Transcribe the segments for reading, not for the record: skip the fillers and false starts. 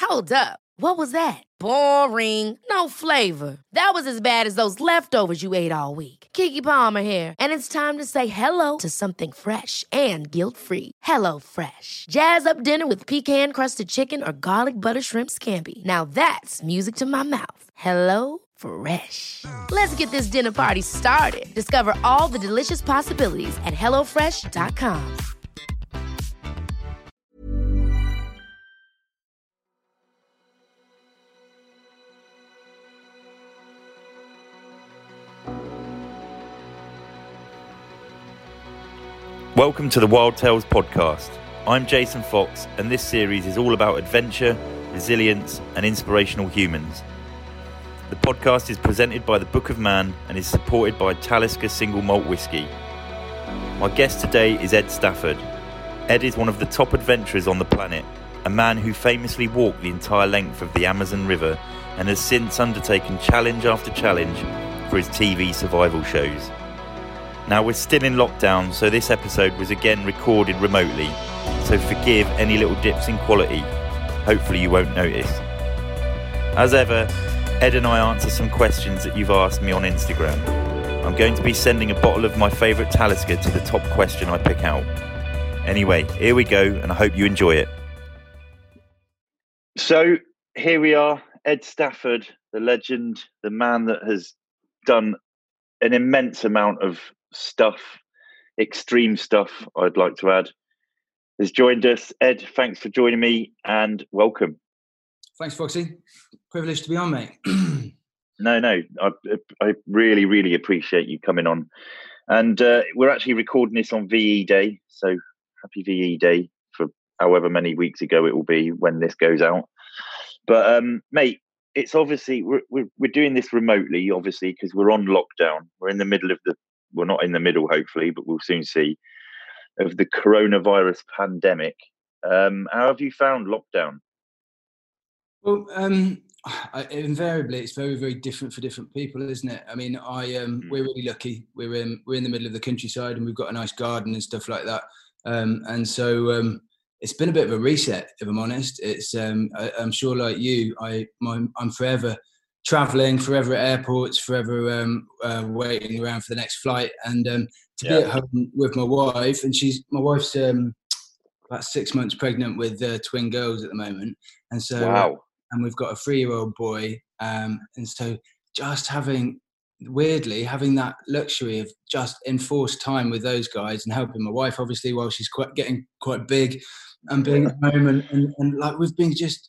Hold up. What was that? Boring. No flavor. That was as bad as those leftovers you ate all week. Keke Palmer here, and it's time to say hello to something fresh and guilt-free. Hello Fresh. Jazz up dinner with pecan-crusted chicken or garlic butter shrimp scampi. Now that's music to my mouth. Hello Fresh. Let's get this dinner party started. Discover all the delicious possibilities at hellofresh.com. Welcome to the Wild Tales podcast. I'm Jason Fox, and this series is all about adventure, resilience, and inspirational humans. The podcast is presented by the Book of Man and is supported by Talisker Single Malt Whisky. My guest today is Ed Stafford. Ed is one of the top adventurers on the planet, a man who famously walked the entire length of the Amazon River and has since undertaken challenge after challenge for his TV survival shows. Now we're still in lockdown, so this episode was again recorded remotely, so forgive any little dips in quality. Hopefully you won't notice. As ever, Ed and I answer some questions that you've asked me on Instagram. I'm going to be sending a bottle of my favourite Talisker to the top question I pick out. Anyway, here we go, and I hope you enjoy it. So, here we are, Ed Stafford, the legend, the man that has done an immense amount of stuff, extreme stuff, I'd like to add, has joined us. Ed, thanks for joining me and welcome. Thanks, Foxy. Privileged to be on, mate. No, I really, really appreciate you coming on. And we're actually recording this on VE Day, so happy VE Day for however many weeks ago it will be when this goes out. But mate, it's obviously we're doing this remotely, obviously, because we're on lockdown. We're in the middle of we're not in the middle, hopefully, but we'll soon see, of the coronavirus pandemic. How have you found lockdown? Well, invariably, it's very, very different for different people, isn't it? I mean, we're really lucky. We're in the middle of the countryside, and we've got a nice garden and stuff like that. And so it's been a bit of a reset, if I'm honest. It's I'm sure, like you, I'm forever traveling, forever at airports, forever waiting around for the next flight, and to be at home with my wife, and my wife's about 6 months pregnant with twin girls at the moment, and so wow. And we've got a 3-year-old boy, and so just having that luxury of just enforced time with those guys and helping my wife, obviously, while she's getting quite big, and being at home and like we've been just.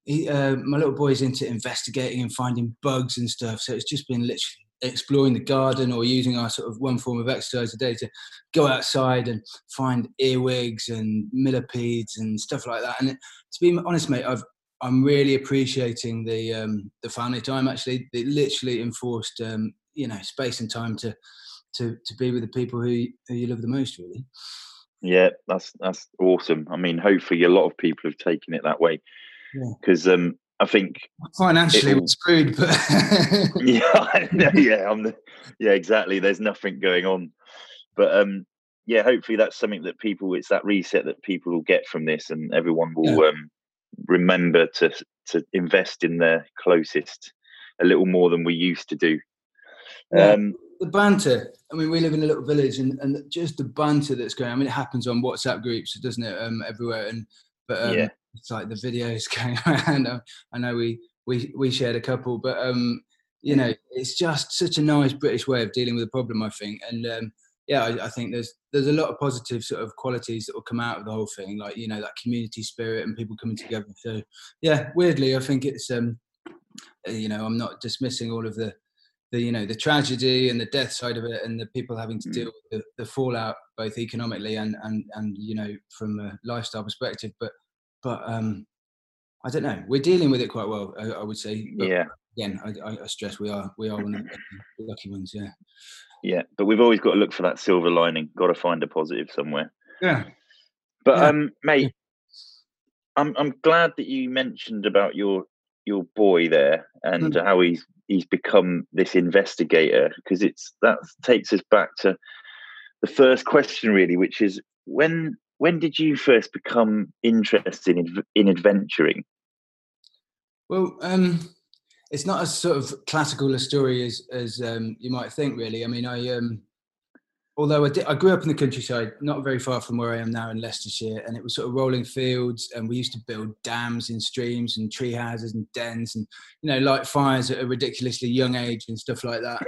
My little boy's into investigating and finding bugs and stuff, so it's just been literally exploring the garden or using our sort of one form of exercise a day to go outside and find earwigs and millipedes and stuff like that. And to be honest, mate, I'm really appreciating the family time. Actually, it literally enforced space and time to be with the people who you love the most, really. Yeah, that's awesome. I mean, hopefully a lot of people have taken it that way. Because I think financially we're screwed, but exactly. There's nothing going on, but hopefully that's something that it's that reset that people will get from this, and everyone will remember to invest in their closest a little more than we used to do. The banter. I mean, we live in a little village, and just the banter that's going. I mean, it happens on WhatsApp groups, doesn't it? Everywhere, it's like the videos going around. I know we shared a couple, but it's just such a nice British way of dealing with a problem, I think. And I think there's a lot of positive sort of qualities that will come out of the whole thing, like that community spirit and people coming together. So weirdly, I think it's I'm not dismissing all of the tragedy and the death side of it, and the people having to deal with the fallout, both economically and from a lifestyle perspective, but I don't know. We're dealing with it quite well, I would say. But again, I stress we are one of the lucky ones. Yeah. Yeah, but we've always got to look for that silver lining. Got to find a positive somewhere. Yeah. But mate, I'm glad that you mentioned about your boy there and how he's become this investigator, because that takes us back to the first question, really, which is when did you first become interested in adventuring? Well, it's not as sort of classical a story as you might think, really. I mean, although I grew up in the countryside, not very far from where I am now in Leicestershire, and it was sort of rolling fields, and we used to build dams in streams and tree houses and dens, and light fires at a ridiculously young age and stuff like that.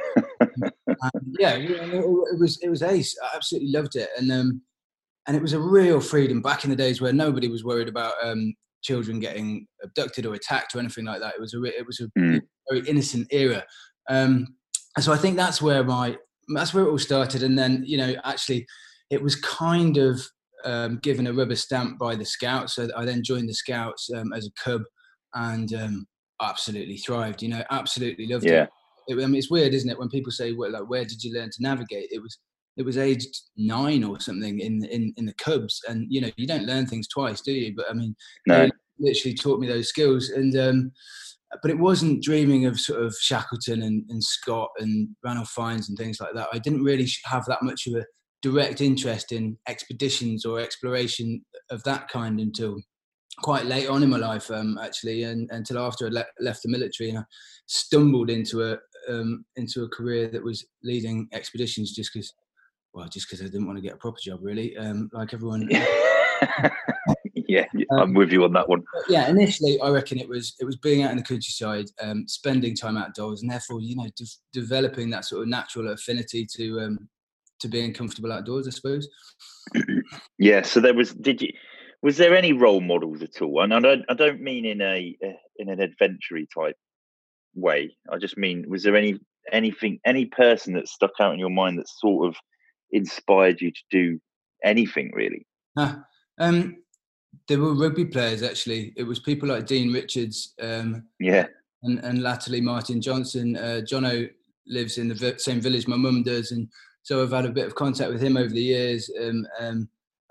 It was ace. I absolutely loved it, and it was a real freedom back in the days where nobody was worried about children getting abducted or attacked or anything like that. It was a very innocent era, and so I think that's where it all started. And then actually, it was kind of given a rubber stamp by the Scouts. So I then joined the Scouts as a cub, and absolutely thrived. Absolutely loved it. I mean, it's weird, isn't it, when people say, well, like, where did you learn to navigate? It was aged 9 or something in the Cubs, and you don't learn things twice, do you? But I mean, no. They literally taught me those skills, and but it wasn't dreaming of sort of Shackleton and Scott and Ranulph Fiennes and things like that. I didn't really have that much of a direct interest in expeditions or exploration of that kind until quite late on in my life, actually, and until after I left the military, and I stumbled into a career that was leading expeditions just because I didn't want to get a proper job, really, like everyone. Yeah, I'm with you on that one. Yeah, initially, I reckon it was being out in the countryside, spending time outdoors, and therefore, developing that sort of natural affinity to being comfortable outdoors, I suppose. Yeah. So was there any role models at all? And I don't mean in an adventure type way. I just mean, was there any person that stuck out in your mind that sort of inspired you to do anything, really? There were rugby players, actually. It was people like Dean Richards, and latterly Martin Johnson. Jono lives in the same village my mum does, and so I've had a bit of contact with him over the years. And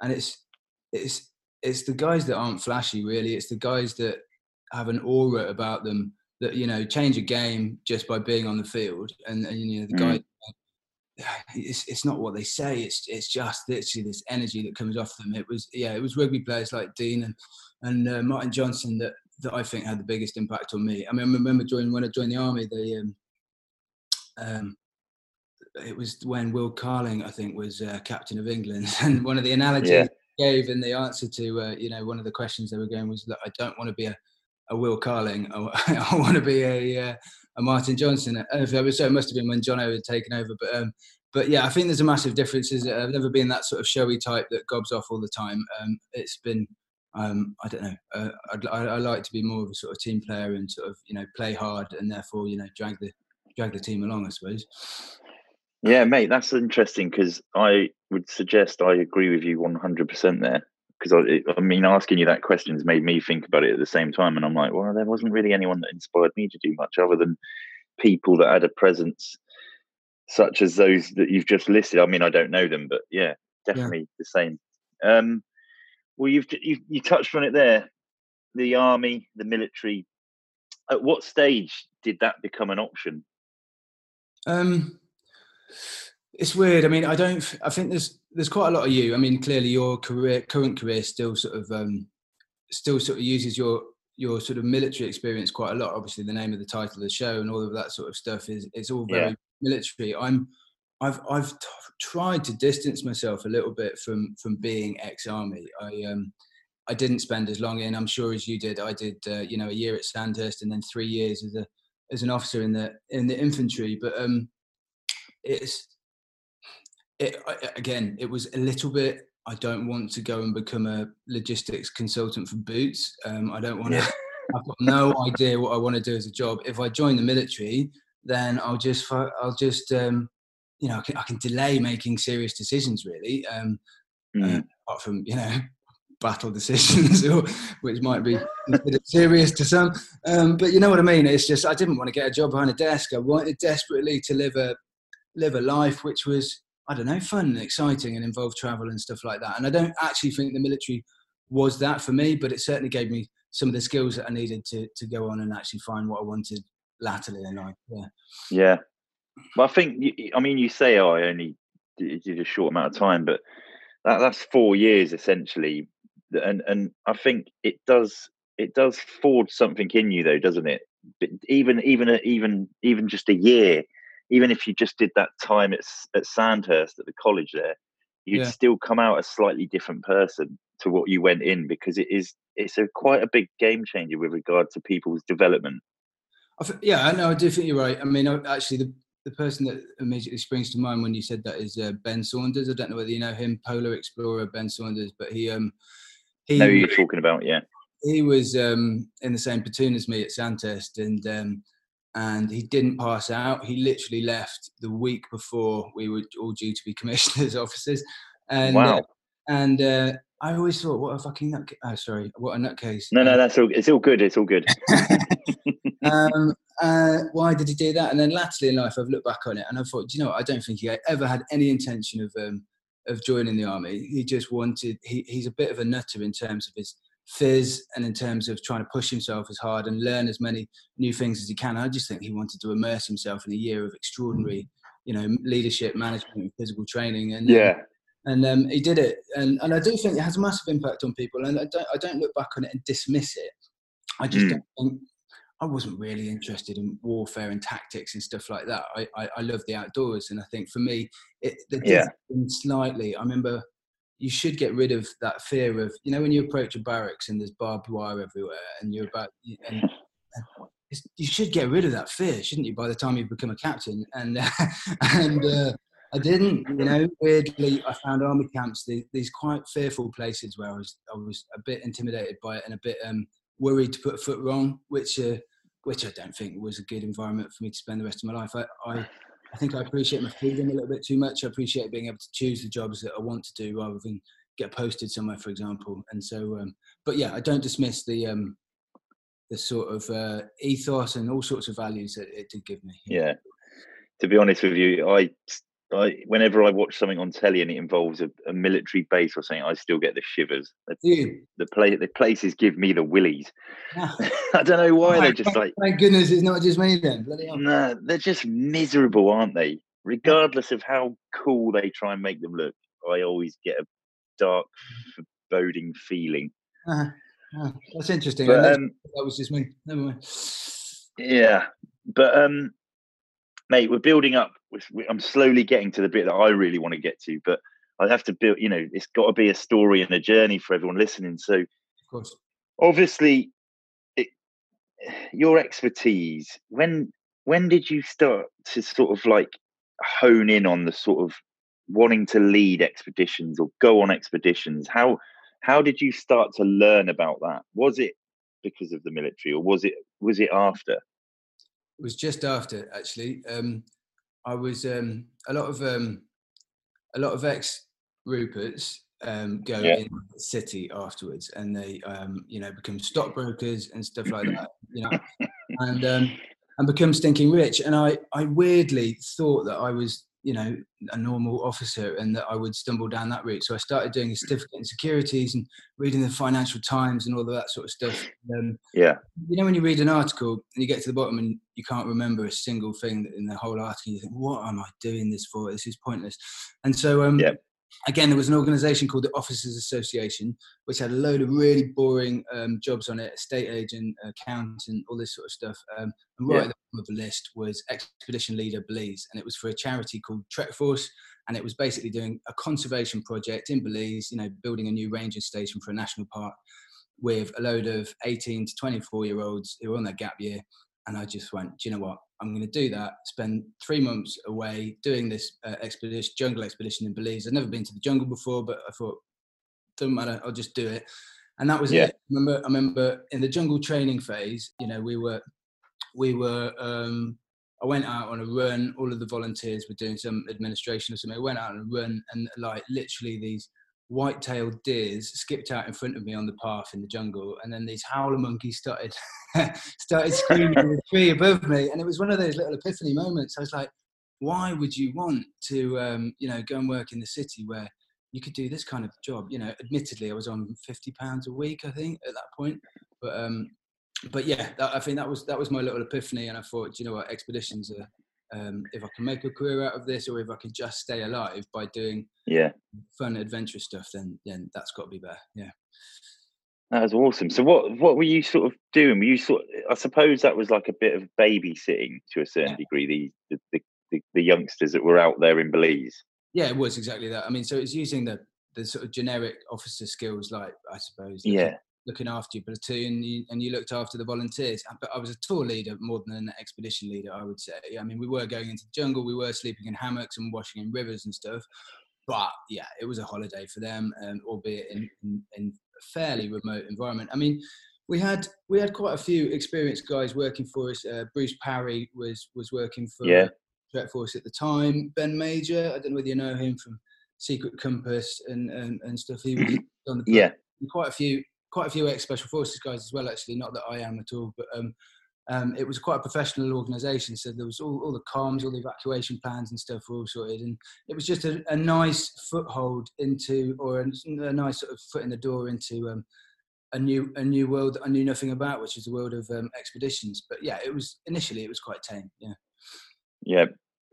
it's the guys that aren't flashy, really. It's the guys that have an aura about them that change a game just by being on the field. And the guys. It's not what they say. It's just literally this energy that comes off them. It was rugby players like Dean and Martin Johnson that I think had the biggest impact on me. I mean, I remember when I joined the army, it was when Will Carling, I think, was captain of England, and one of the analogies he gave in the answer to one of the questions they were going was that I don't want to be a Will Carling. I want to be a Martin Johnson. So it must have been when Jono had taken over. But yeah, I think there's a massive difference. I've never been that sort of showy type that gobs off all the time. It's been, I don't know. I like to be more of a sort of team player and sort of play hard and therefore drag the team along, I suppose. Yeah, mate, that's interesting because I would suggest I agree with you 100% there. Because I mean, asking you that question has made me think about it at the same time, and I'm like, well, there wasn't really anyone that inspired me to do much other than people that had a presence such as those that you've just listed. I mean, I don't know them, but yeah, definitely the same. Well, you touched on it there, the army, the military. At what stage did that become an option? It's weird. I mean, I think there's quite a lot of you. I mean, clearly your current career still sort of uses your sort of military experience quite a lot. Obviously, the name of the title of the show and all of that sort of stuff is all very military. I've tried to distance myself a little bit from being ex-army. I didn't spend as long in, I'm sure, as you did. I did a year at Sandhurst and then 3 years as an officer in the infantry. But it was a little bit, I don't want to go and become a logistics consultant for Boots. I don't want to, I've got no idea what I want to do as a job. If I join the military, then I can delay making serious decisions, really. Apart from, battle decisions, which might be considered serious to some. But you know what I mean? It's just, I didn't want to get a job behind a desk. I wanted desperately to live a life which was, I don't know, fun and exciting and involved travel and stuff like that. And I don't actually think the military was that for me, but it certainly gave me some of the skills that I needed to go on and actually find what I wanted latterly in life. Yeah. Well, I think, you say, I only did a short amount of time, but that's 4 years essentially. And I think it does it does forge something in you, though, doesn't it? Even just a year, even if you just did that time at Sandhurst at the college there, you'd still come out a slightly different person to what you went in, because it's quite a big game changer with regard to people's development. I know. I do think you're right. I mean, actually, the person that immediately springs to mind when you said that is Ben Saunders. I don't know whether you know him, polar explorer Ben Saunders, but he know who you're talking about, yeah. He was in the same platoon as me at Sandhurst, and he didn't pass out. He literally left the week before we were all due to be commissioned as officers. And wow. I always thought, what a fucking nutcase. Oh, sorry, what a nutcase. No, that's all. It's all good. It's all good. Why did he do that? And then latterly in life, I've looked back on it and I thought, do you know what? I don't think he ever had any intention of joining the army. He just wanted. He's a bit of a nutter in terms of his fizz and in terms of trying to push himself as hard and learn as many new things as he can. I just think he wanted to immerse himself in a year of extraordinary, leadership, management, and physical training. And he did it, and I do think it has a massive impact on people. And I don't look back on it and dismiss it. I just don't think. I wasn't really interested in warfare and tactics and stuff like that. I love the outdoors, and I think for me, slightly. I remember. You should get rid of that fear of, when you approach a barracks and there's barbed wire everywhere and you're about, and you should get rid of that fear, shouldn't you, by the time you become a captain? And I didn't, weirdly, I found army camps, these quite fearful places where I was a bit intimidated by it and a bit worried to put a foot wrong, which I don't think was a good environment for me to spend the rest of my life. I think I appreciate my freedom a little bit too much. I appreciate being able to choose the jobs that I want to do rather than get posted somewhere, for example. And so, but yeah, I don't dismiss the sort of ethos and all sorts of values that it did give me. Yeah. To be honest with you, I whenever I watch something on telly and it involves a military base or something, I still get the shivers. The places give me the willies. I don't know why. They're just like, thank goodness it's not just me then. Bloody hell. No, they're just miserable, aren't they? Regardless of how cool they try and make them look, I always get a dark, foreboding feeling. That's interesting. But, that was just me. Never mind. Yeah, but mate, we're building up. I'm slowly getting to the bit that I really want to get to, but I have to build. It's got to be a story and a journey for everyone listening. So, of course, obviously, your expertise. When did you start to sort of like hone in on the sort of wanting to lead expeditions or go on expeditions? How did you start to learn about that? Was it because of the military, or was it after? It was just after, actually. I was a lot of ex-Ruperts go in the city afterwards, and they become stockbrokers and stuff like that, and become stinking rich. And I weirdly thought that I was a normal officer and that I would stumble down that route. So I started doing a certificate in securities and reading the Financial Times and all of that sort of stuff. When you read an article and you get to the bottom and you can't remember a single thing in the whole article, you think, what am I doing this for? This is pointless. And so again, there was an organisation called the Officers Association, which had a load of really boring jobs on it: estate agent, accountant, all this sort of stuff. And right at the bottom of the list was Expedition Leader Belize, and it was for a charity called Trek Force, and it was basically doing a conservation project in Belize, building a new ranger station for a national park with a load of 18 to 24-year-olds who were on their gap year. And I just went, do you know what? I'm going to do that. Spend 3 months away doing this jungle expedition in Belize. I'd never been to the jungle before, but I thought, doesn't matter, I'll just do it. And that was it. I remember in the jungle training phase, we were. I went out on a run. All of the volunteers were doing some administration or something. I went out on a run, and like literally these white-tailed deers skipped out in front of me on the path in the jungle, and then these howler monkeys started screaming in the tree above me. And it was one of those little epiphany moments. I was like, why would you want to go and work in the city where you could do this kind of job? Admittedly I was on £50 a week, I think, at that point, but yeah, I think that was my little epiphany. And I thought, do you know what, expeditions are, if I can make a career out of this, or if I can just stay alive by doing fun, adventurous stuff, then that's got to be better. Yeah. That was awesome. So what were you sort of doing? Were you I suppose that was like a bit of babysitting to a certain degree, the youngsters that were out there in Belize. Yeah, it was exactly that. I mean, so it's using the sort of generic officer skills, like, I suppose, looking after your platoon, and you looked after the volunteers. But I was a tour leader more than an expedition leader, I would say. I mean, we were going into the jungle, we were sleeping in hammocks and washing in rivers and stuff. But yeah, it was a holiday for them, albeit in a fairly remote environment. I mean, we had quite a few experienced guys working for us. Bruce Parry was working for Threat Force at the time. Ben Major, I don't know whether you know him from Secret Compass and stuff. He was on the book. Quite a few ex-Special Forces guys as well, actually. Not that I am at all, but it was quite a professional organisation. So there was all the comms, all the evacuation plans and stuff were all sorted. And it was just a nice foothold into, or a nice sort of foot in the door into a new world that I knew nothing about, which is the world of expeditions. But yeah, initially it was quite tame. Yeah.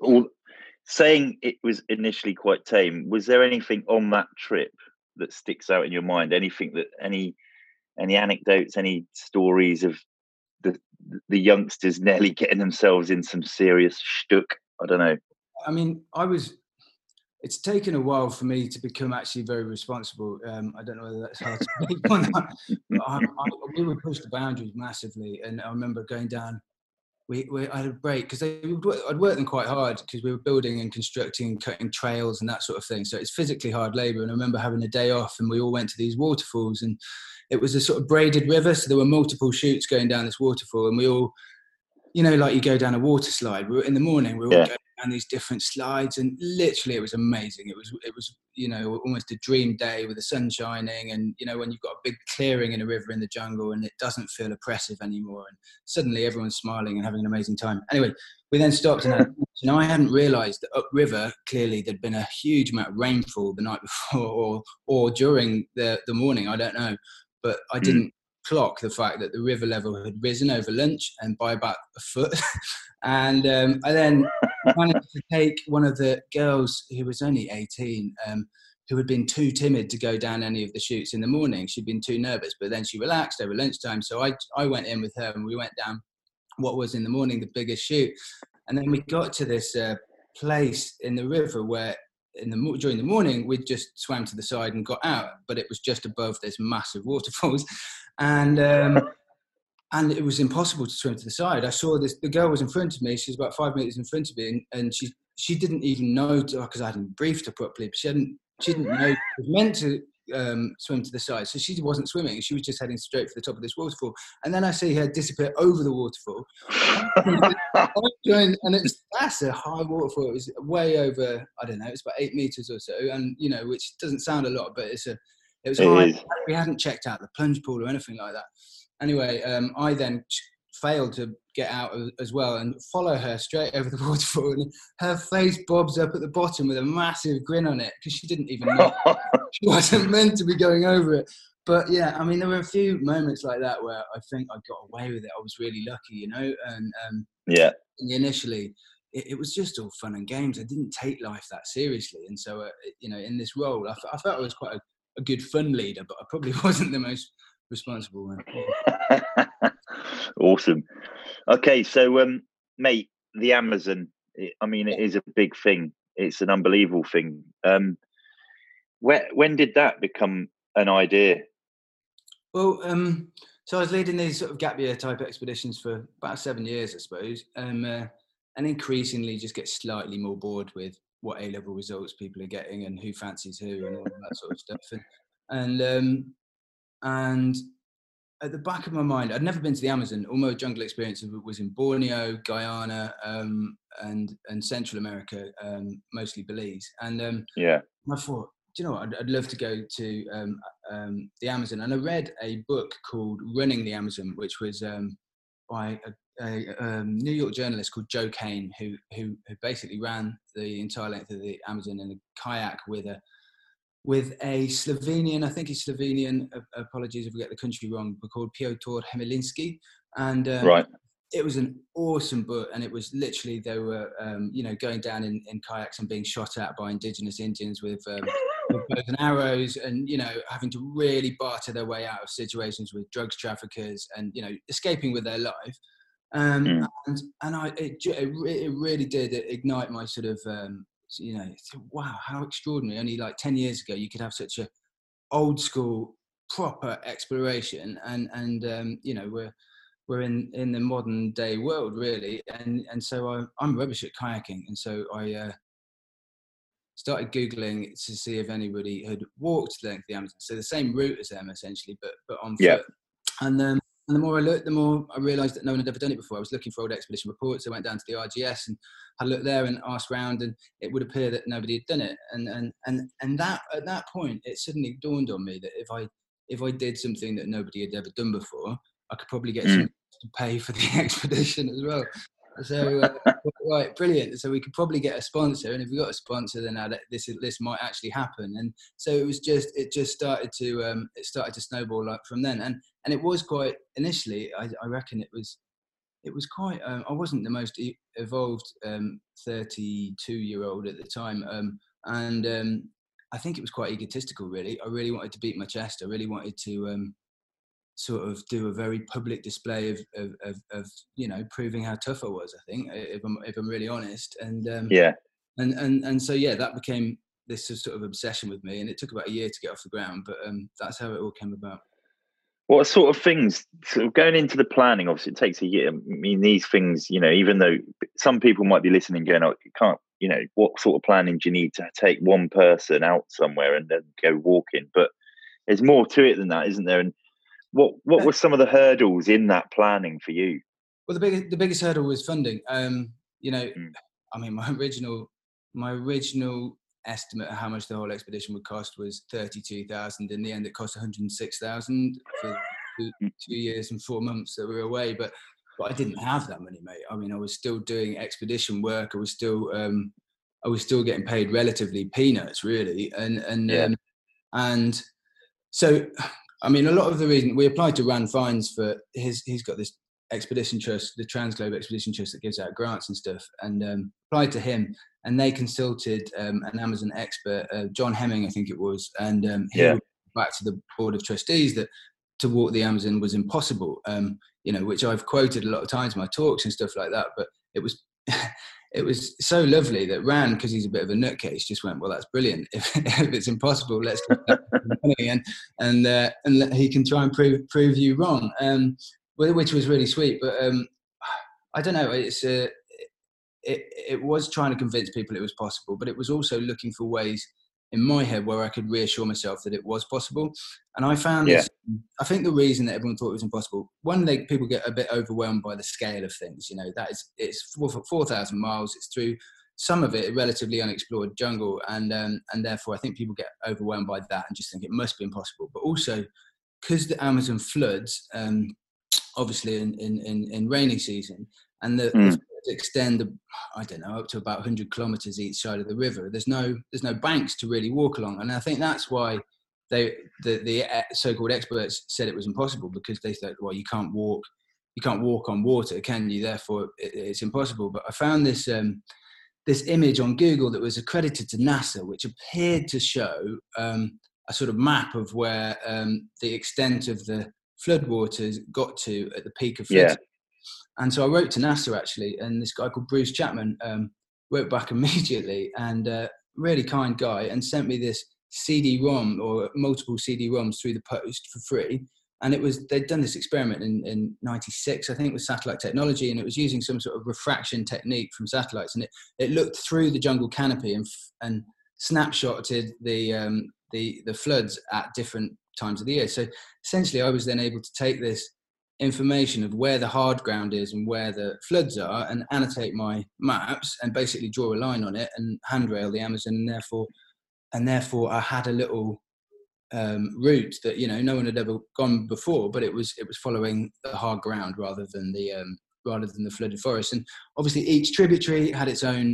Saying it was initially quite tame, was there anything on that trip that sticks out in your mind? Anything that any anecdotes, any stories of the youngsters nearly getting themselves in some serious shtuck? I don't know. I mean, it's taken a while for me to become actually very responsible. I don't know whether that's hard to believe or not. We would push the boundaries massively. And I remember going down, I had a break because I'd worked them quite hard because we were building and constructing, cutting trails and that sort of thing. So it's physically hard labour. And I remember having a day off and we all went to these waterfalls, and it was a sort of braided river. So there were multiple chutes going down this waterfall, and we all, like you go down a water slide. In the morning, we were all going down these different slides, and literally it was amazing. It was almost a dream day with the sun shining, and when you've got a big clearing in a river in the jungle and it doesn't feel oppressive anymore, and suddenly everyone's smiling and having an amazing time. Anyway, we then stopped and I hadn't realised that upriver clearly there'd been a huge amount of rainfall the night before or during the morning. I don't know, but I didn't clock the fact that the river level had risen over lunch and by about a foot. And I then managed to take one of the girls who was only 18, who had been too timid to go down any of the chutes in the morning. She'd been too nervous, but then she relaxed over lunchtime. So I went in with her and we went down what was in the morning the biggest chute. And then we got to this place in the river where during the morning we just swam to the side and got out, but it was just above this massive waterfalls. And it was impossible to swim to the side. I saw the girl was in front of me. She was about 5 meters in front of me, and she didn't even know, because I hadn't briefed her properly, but she didn't know she was meant to swim to the side. So she wasn't swimming. She was just heading straight for the top of this waterfall. And then I see her disappear over the waterfall. And that's a high waterfall. It was way over, I don't know, it's about 8 meters or so. And, which doesn't sound a lot, but it was high. We hadn't checked out the plunge pool or anything like that. Anyway, I then failed to get out as well and follow her straight over the waterfall, and her face bobs up at the bottom with a massive grin on it because she didn't even know she wasn't meant to be going over it. But yeah, I mean, there were a few moments like that where I think I got away with it. I was really lucky, and initially it was just all fun and games. I didn't take life that seriously, and so in this role I felt I was quite a good fun leader, but I probably wasn't the most responsible one. Awesome. Okay, so mate, the Amazon, it is a big thing. It's an unbelievable thing. When did that become an idea? Well, so I was leading these sort of gap year type expeditions for about 7 years, I suppose, and increasingly just get slightly more bored with what A-level results people are getting and who fancies who and all that sort of stuff. And at the back of my mind, I'd never been to the Amazon. All my jungle experience was in Borneo, Guyana, and Central America, mostly Belize. And I thought, do you know what? I'd love to go to the Amazon. And I read a book called Running the Amazon, which was by a New York journalist called Joe Kane, who basically ran the entire length of the Amazon in a kayak with a Slovenian, I think he's Slovenian, apologies if we get the country wrong, but called Piotr Hemilinski. And it was an awesome book. And it was literally, they were, going down in kayaks and being shot at by indigenous Indians with with bows and arrows, and having to really barter their way out of situations with drugs traffickers, and escaping with their life. And it really did ignite my sort of wow, how extraordinary! Only like 10 years ago, you could have such a old school proper exploration, and we're in the modern day world, really, and so I'm rubbish at kayaking, and so I started Googling to see if anybody had walked the length of the Amazon, so the same route as them essentially, but on foot. And the more I looked, the more I realised that no one had ever done it before. I was looking for old expedition reports. I went down to the RGS and I looked there and asked around, and it would appear that nobody had done it. And that at that point, it suddenly dawned on me that if I did something that nobody had ever done before, I could probably get someone to pay for the expedition as well. So right, brilliant. So we could probably get a sponsor, and if we got a sponsor, then this might actually happen. And so it just started to snowball like from then. And it was quite initially. I reckon it was quite. I wasn't the most evolved 32-year-old at the time, and I think it was quite egotistical. Really, I really wanted to beat my chest. I really wanted to sort of do a very public display of proving how tough I was. I think, if I'm really honest, and so that became this sort of obsession with me, and it took about a year to get off the ground, but that's how it all came about. What sort of things, sort of going into the planning, obviously it takes a year. I mean, these things, even though some people might be listening going, oh, you can't, what sort of planning do you need to take one person out somewhere and then go walking? But there's more to it than that, isn't there? And what were some of the hurdles in that planning for you? Well, the biggest hurdle was funding. I mean, my original estimate of how much the whole expedition would cost was 32,000. In the end, it cost 106,000 for 2 years and 4 months that we were away. But I didn't have that money, mate. I mean, I was still doing expedition work. I was still getting paid relatively peanuts, really. And so, I mean, a lot of the reason we applied to Rand Fines for he's got this expedition trust, the Transglobe Expedition Trust, that gives out grants and stuff, and applied to him, and they consulted an Amazon expert, John Hemming, I think it was, and he went back to the board of trustees that to walk the Amazon was impossible, which I've quoted a lot of times in my talks and stuff like that, but it was it was so lovely that Rand, because he's a bit of a nutcase, just went, well, that's brilliant. If it's impossible, let's get that money, and he can try and prove you wrong, which was really sweet. But I don't know. It was trying to convince people it was possible, but it was also looking for ways in my head where I could reassure myself that it was possible. And I found this. I think the reason that everyone thought it was impossible, people get a bit overwhelmed by the scale of things. It's 4,000 miles. It's through some of it relatively unexplored jungle, and therefore I think people get overwhelmed by that and just think it must be impossible. But also because the Amazon floods, obviously in rainy season, and the floods extend, I don't know, up to about 100 kilometers each side of the river. There's no banks to really walk along, and I think that's why the so-called experts said it was impossible, because they thought, well, you can't walk on water, can you? Therefore, it's impossible. But I found this image on Google that was accredited to NASA, which appeared to show a sort of map of where the extent of the floodwaters got to at the peak of flood. And so I wrote to NASA, actually, and this guy called Bruce Chapman wrote back immediately, and really kind guy, and sent me this CD-ROM or multiple CD-ROMs through the post for free. And they'd done this experiment in 96, I think, with satellite technology, and it was using some sort of refraction technique from satellites, and it looked through the jungle canopy and snapshotted the floods at different times of the year. So essentially I was then able to take this information of where the hard ground is and where the floods are, and annotate my maps and basically draw a line on it and handrail the Amazon, and therefore I had a little route that no one had ever gone before, but it was following the hard ground rather than the flooded forest. And obviously each tributary had its own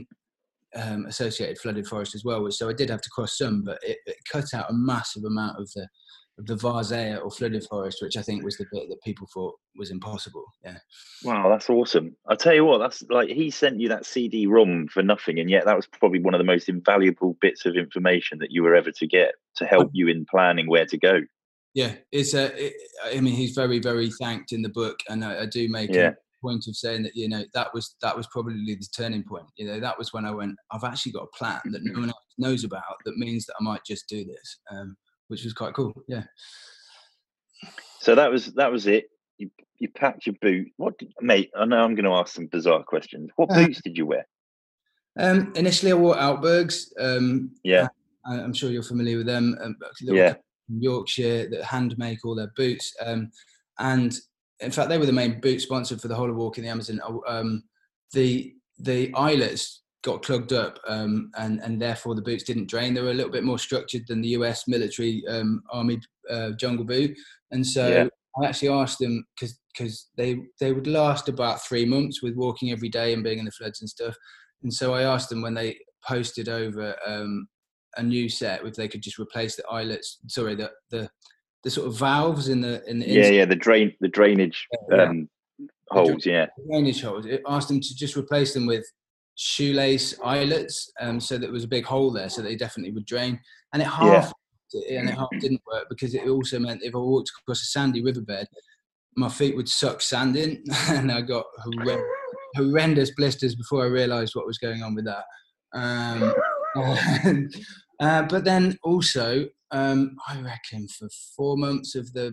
associated flooded forest as well, so I did have to cross some, but it cut out a massive amount of the Varzea or flooded forest, which I think was the bit that people thought was impossible. Yeah. Wow, that's awesome. I'll tell you what, that's like, he sent you that CD-ROM for nothing, and yet that was probably one of the most invaluable bits of information that you were ever to get to help you in planning where to go. Yeah, I mean, he's very, very thanked in the book, and I do make a point of saying that, you know, that was probably the turning point. You know, that was when I went, I've actually got a plan that no one else knows about, that means that I might just do this, which was quite cool. Yeah. So that was it. You packed your boot. Mate? I know I'm going to ask some bizarre questions. What boots did you wear? Initially, I wore Outbergs. I'm sure you're familiar with them. Yorkshire that hand make all their boots. And in fact, they were the main boot sponsor for the whole of walking the Amazon. The eyelets got clogged up, and therefore the boots didn't drain. They were a little bit more structured than the US military army jungle boot, and so I actually asked them, because they would last about 3 months with walking every day and being in the floods and stuff. And so I asked them when they posted over a new set if they could just replace the eyelets. Sorry, the sort of valves in the the drainage holes. Drainage holes. I asked them to just replace them with shoelace eyelets, so that there was a big hole there, so they definitely would drain. And it half didn't work, because it also meant if I walked across a sandy riverbed, my feet would suck sand in, and I got horrendous blisters before I realised what was going on with that. But then also, I reckon for 4 months of the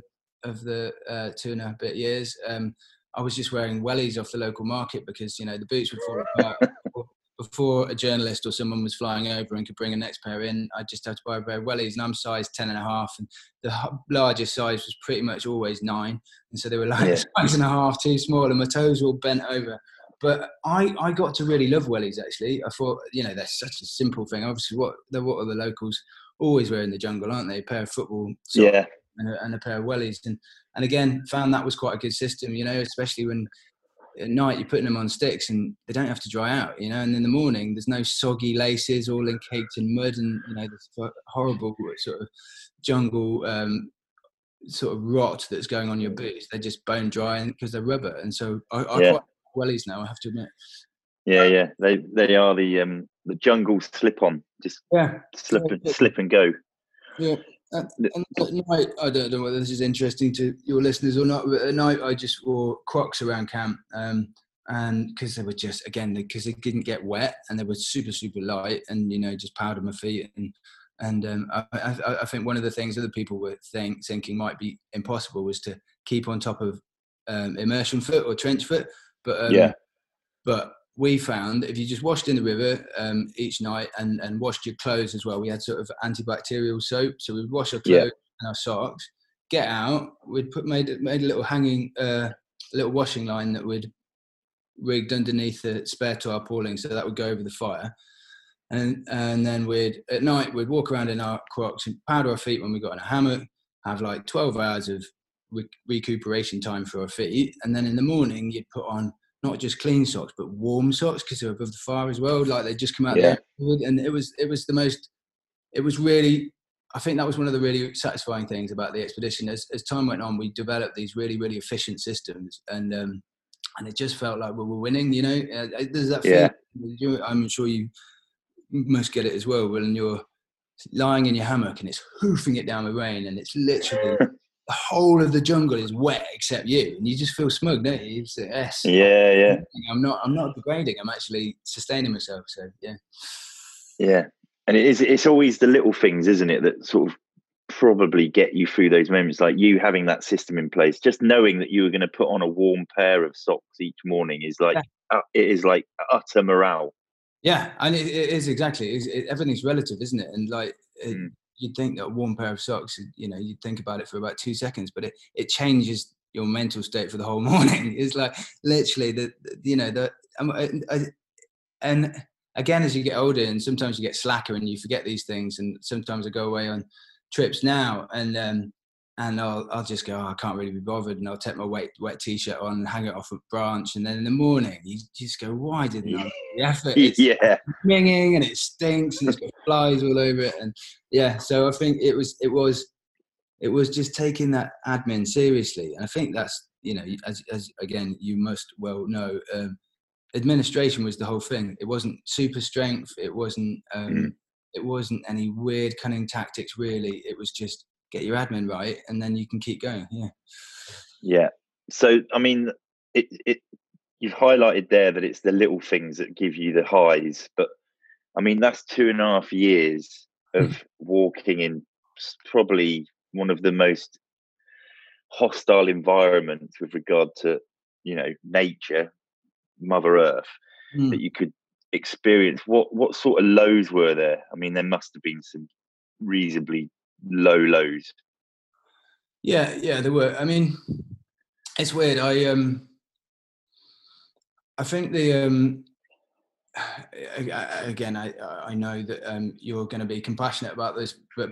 2.5 bit years, I was just wearing wellies off the local market, because, you know, the boots would fall apart before a journalist or someone was flying over and could bring a next pair in. I just had to buy a pair of wellies, and I'm size 10.5, and the largest size was pretty much always 9, and so they were like size and a half too small, and my toes were all bent over. But I got to really love wellies, actually. I thought, you know, they're such a simple thing. Obviously, what are the locals always wear in the jungle, aren't they? A pair of football socks and a pair of wellies. And again, found that was quite a good system, you know, especially when at night you're putting them on sticks and they don't have to dry out, you know. And in the morning, there's no soggy laces all encaked in mud and, you know, this horrible sort of jungle sort of rot that's going on your boots. They're just bone dry because they're rubber. And so I quite wellies now, I have to admit. They are the jungle slip-on, just slip and go. And at night, I don't know whether this is interesting to your listeners or not, but at night I just wore Crocs around camp, and because they were just, again, because they didn't get wet and they were super, super light, and, you know, just powdered my feet. And I think one of the things other people were thinking might be impossible was to keep on top of immersion foot or trench foot. But we found if you just washed in the river each night and washed your clothes as well, we had sort of antibacterial soap, so we'd wash our clothes and our socks, get out, we'd made a little hanging little washing line that we'd rigged underneath the spare tarpaulin, so that would go over the fire. And then at night we'd walk around in our Crocs and powder our feet when we got in a hammock, have like 12 hours of recuperation time for our feet, and then in the morning you'd put on not just clean socks but warm socks, because they're above the fire as well, like they just come out there. And it was really, I think that was one of the really satisfying things about the expedition. As time went on, we developed these really, really efficient systems, and it just felt like we were winning, you know. There's that feeling, I'm sure you must get it as well, when you're lying in your hammock and it's hoofing it down with rain, and it's literally the whole of the jungle is wet except you, and you just feel smug, don't you? I'm not degrading, I'm actually sustaining myself. So and it's always the little things, isn't it, that sort of probably get you through those moments, like you having that system in place, just knowing that you were going to put on a warm pair of socks each morning is like it is like utter morale. And it is exactly. Everything's relative, isn't it? And like you'd think that a warm pair of socks, you know, you'd think about it for about 2 seconds, but it changes your mental state for the whole morning. It's like literally and again, as you get older, and sometimes you get slacker and you forget these things, and sometimes I go away on trips now and I'll just go, I can't really be bothered, and I'll take my wet t-shirt on and hang it off a branch, and then in the morning you just go, why didn't I make the effort? It's ringing and it stinks and it's got flies all over it, and so I think it was it was just taking that admin seriously. And I think that's, as again, you must well know, administration was the whole thing. It wasn't super strength. It wasn't any weird cunning tactics, really. It was just get your admin right, and then you can keep going. Yeah. So, I mean, you've highlighted there that it's the little things that give you the highs, but I mean, that's 2.5 years of walking in probably one of the most hostile environments with regard to, nature, Mother Earth, that you could experience. What sort of lows were there? I mean, there must have been some reasonably low lows. Yeah, there were. I mean, it's weird. I think the again, I know that you're going to be compassionate about this, but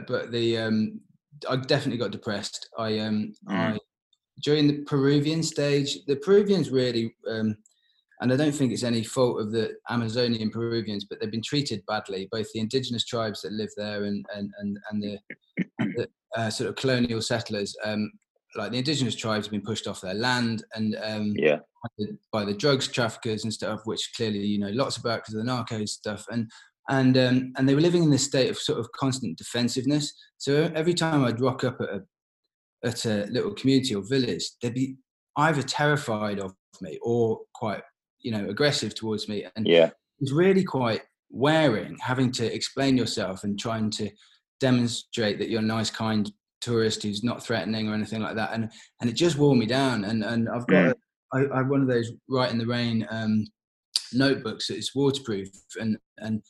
I definitely got depressed. I during the Peruvian stage, the Peruvians really, and I don't think it's any fault of the Amazonian Peruvians, but they've been treated badly. Both the indigenous tribes that live there and the sort of colonial settlers. Like the indigenous tribes have been pushed off their land and by the drugs traffickers and stuff, which clearly lots about because of the narcos stuff, and they were living in this state of sort of constant defensiveness. So every time I'd rock up at a little community or village, they'd be either terrified of me or quite aggressive towards me, and it was really quite wearing having to explain yourself and trying to demonstrate that you're a nice, kind tourist who's not threatening or anything like that, and it just wore me down. And I've got I have one of those Write in the Rain notebooks that is waterproof, and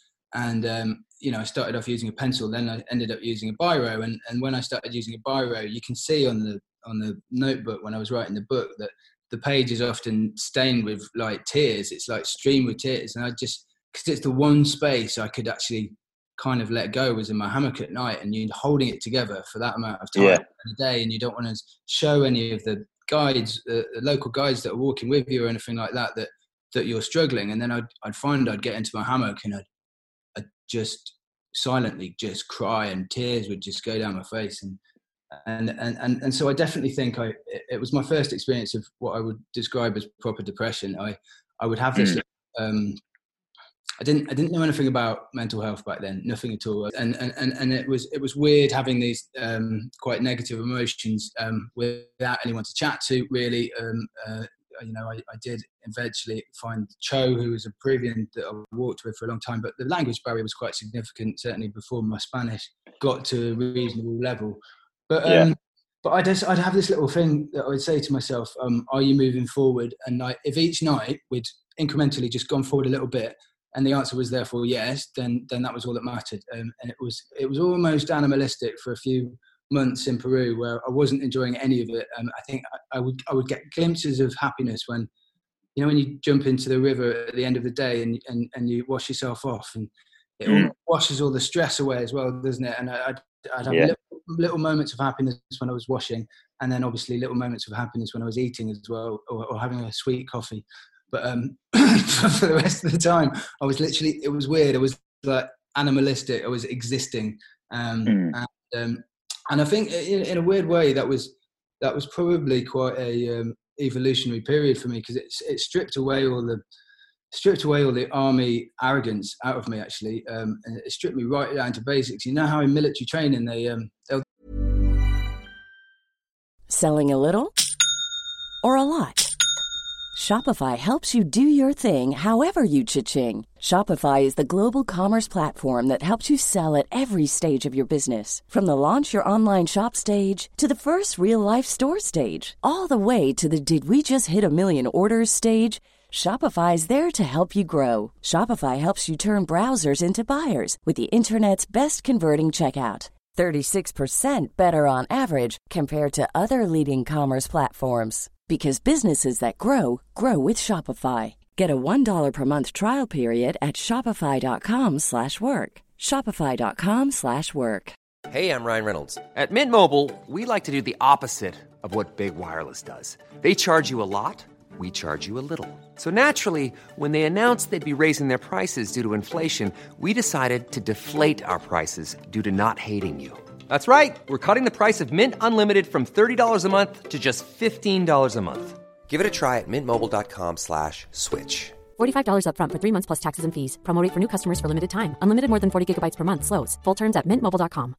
I started off using a pencil, then I ended up using a biro, and when I started using a biro, you can see on the notebook when I was writing the book that the page is often stained with like tears. It's like streamed with tears, and I just, because it's the one space I could actually kind of let go was in my hammock at night, and you're holding it together for that amount of time in a day, and you don't want to show any of the guides, the local guides that are walking with you or anything like that you're struggling. And then I'd get into my hammock and I'd just silently just cry, and tears would just go down my face, and so I definitely think it was my first experience of what I would describe as proper depression. I would have this I didn't know anything about mental health back then, nothing at all, and it was weird having these quite negative emotions without anyone to chat to, really. I did eventually find Cho, who was a Peruvian that I walked with for a long time, but the language barrier was quite significant, certainly before my Spanish got to a reasonable level. But I'd have this little thing that I would say to myself, are you moving forward? And if each night we'd incrementally just gone forward a little bit, and the answer was therefore yes, then that was all that mattered. And it was almost animalistic for a few months in Peru where I wasn't enjoying any of it. I think I would get glimpses of happiness when you jump into the river at the end of the day and you wash yourself off, and it all washes all the stress away as well, doesn't it? And I'd have little moments of happiness when I was washing, and then obviously little moments of happiness when I was eating as well, or having a sweet coffee. But for the rest of the time, I was literally, it was weird. I was like animalistic. I was existing. And I think in a weird way, that was probably quite a evolutionary period for me, because it stripped away all the army arrogance out of me, actually. And it stripped me right down to basics. You know how in military training, they'll... Selling a little or a lot? Shopify helps you do your thing however you cha-ching. Shopify is the global commerce platform that helps you sell at every stage of your business. From the launch your online shop stage to the first real-life store stage, all the way to the did we just hit a million orders stage. Shopify is there to help you grow. Shopify helps you turn browsers into buyers with the internet's best converting checkout. 36% better on average compared to other leading commerce platforms. Because businesses that grow with Shopify. Get a $1 per month trial period at shopify.com/work. Shopify.com/work. Hey, I'm Ryan Reynolds. At Mint Mobile, we like to do the opposite of what Big Wireless does. They charge you a lot, we charge you a little. So naturally, when they announced they'd be raising their prices due to inflation, we decided to deflate our prices due to not hating you. That's right. We're cutting the price of Mint Unlimited from $30 a month to just $15 a month. Give it a try at mintmobile.com/switch. $45 up front for 3 months plus taxes and fees. Promo rate for new customers for limited time. Unlimited more than 40 gigabytes per month. Slows full terms at mintmobile.com.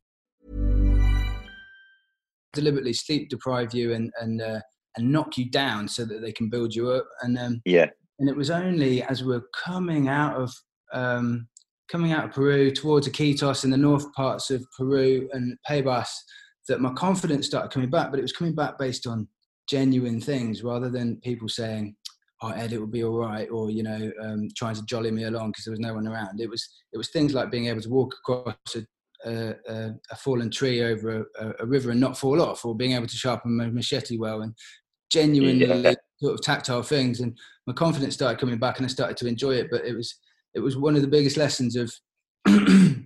Deliberately sleep deprive you and knock you down so that they can build you up. And and it was only as we were coming out of Peru towards Iquitos in the north parts of Peru and Pebas that my confidence started coming back. But it was coming back based on genuine things rather than people saying, "Oh, Ed, it will be all right," or trying to jolly me along because there was no one around. It was things like being able to walk across a fallen tree over a river and not fall off, or being able to sharpen my machete well, and genuinely sort of tactile things. And my confidence started coming back and I started to enjoy it. But it was one of the biggest lessons of, I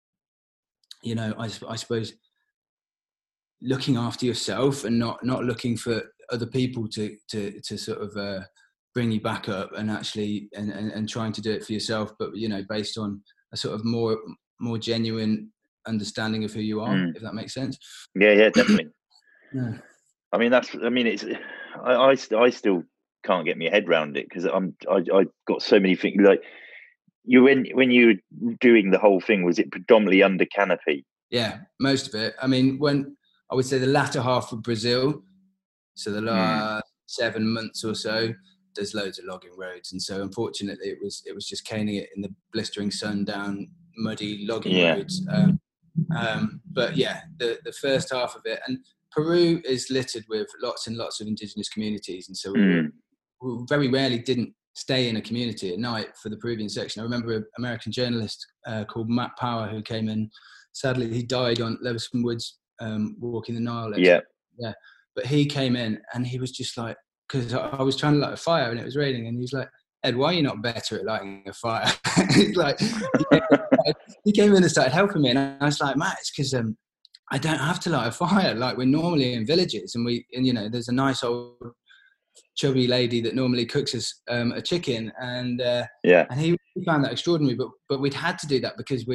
suppose, looking after yourself and not looking for other people to sort of bring you back up, and actually and trying to do it for yourself, but based on a sort of more genuine understanding of who you are, if that makes sense. Yeah, definitely. Yeah. It's I still can't get my head around it because I got so many things. Like when you were doing the whole thing, was it predominantly under canopy? Yeah, most of it. I mean, when I would say the latter half of Brazil, so the last 7 months or so, there's loads of logging roads, and so unfortunately it was just caning it in the blistering sun down muddy logging roads. But yeah, the first half of it, and Peru is littered with lots and lots of indigenous communities, and so we very rarely didn't stay in a community at night for the Peruvian section. I remember an American journalist called Matt Power who came in. Sadly, he died on Leveson Woods walking the Nile. Yeah. But he came in and he was just like, because I was trying to light a fire and it was raining, and he's like, "Ed, why are you not better at lighting a fire?" Like, he came in and started helping me, and I was like, "Matt, it's because I don't have to light a fire. Like, we're normally in villages, and there's a nice old chubby lady that normally cooks us a chicken, and he found that extraordinary. But we'd had to do that because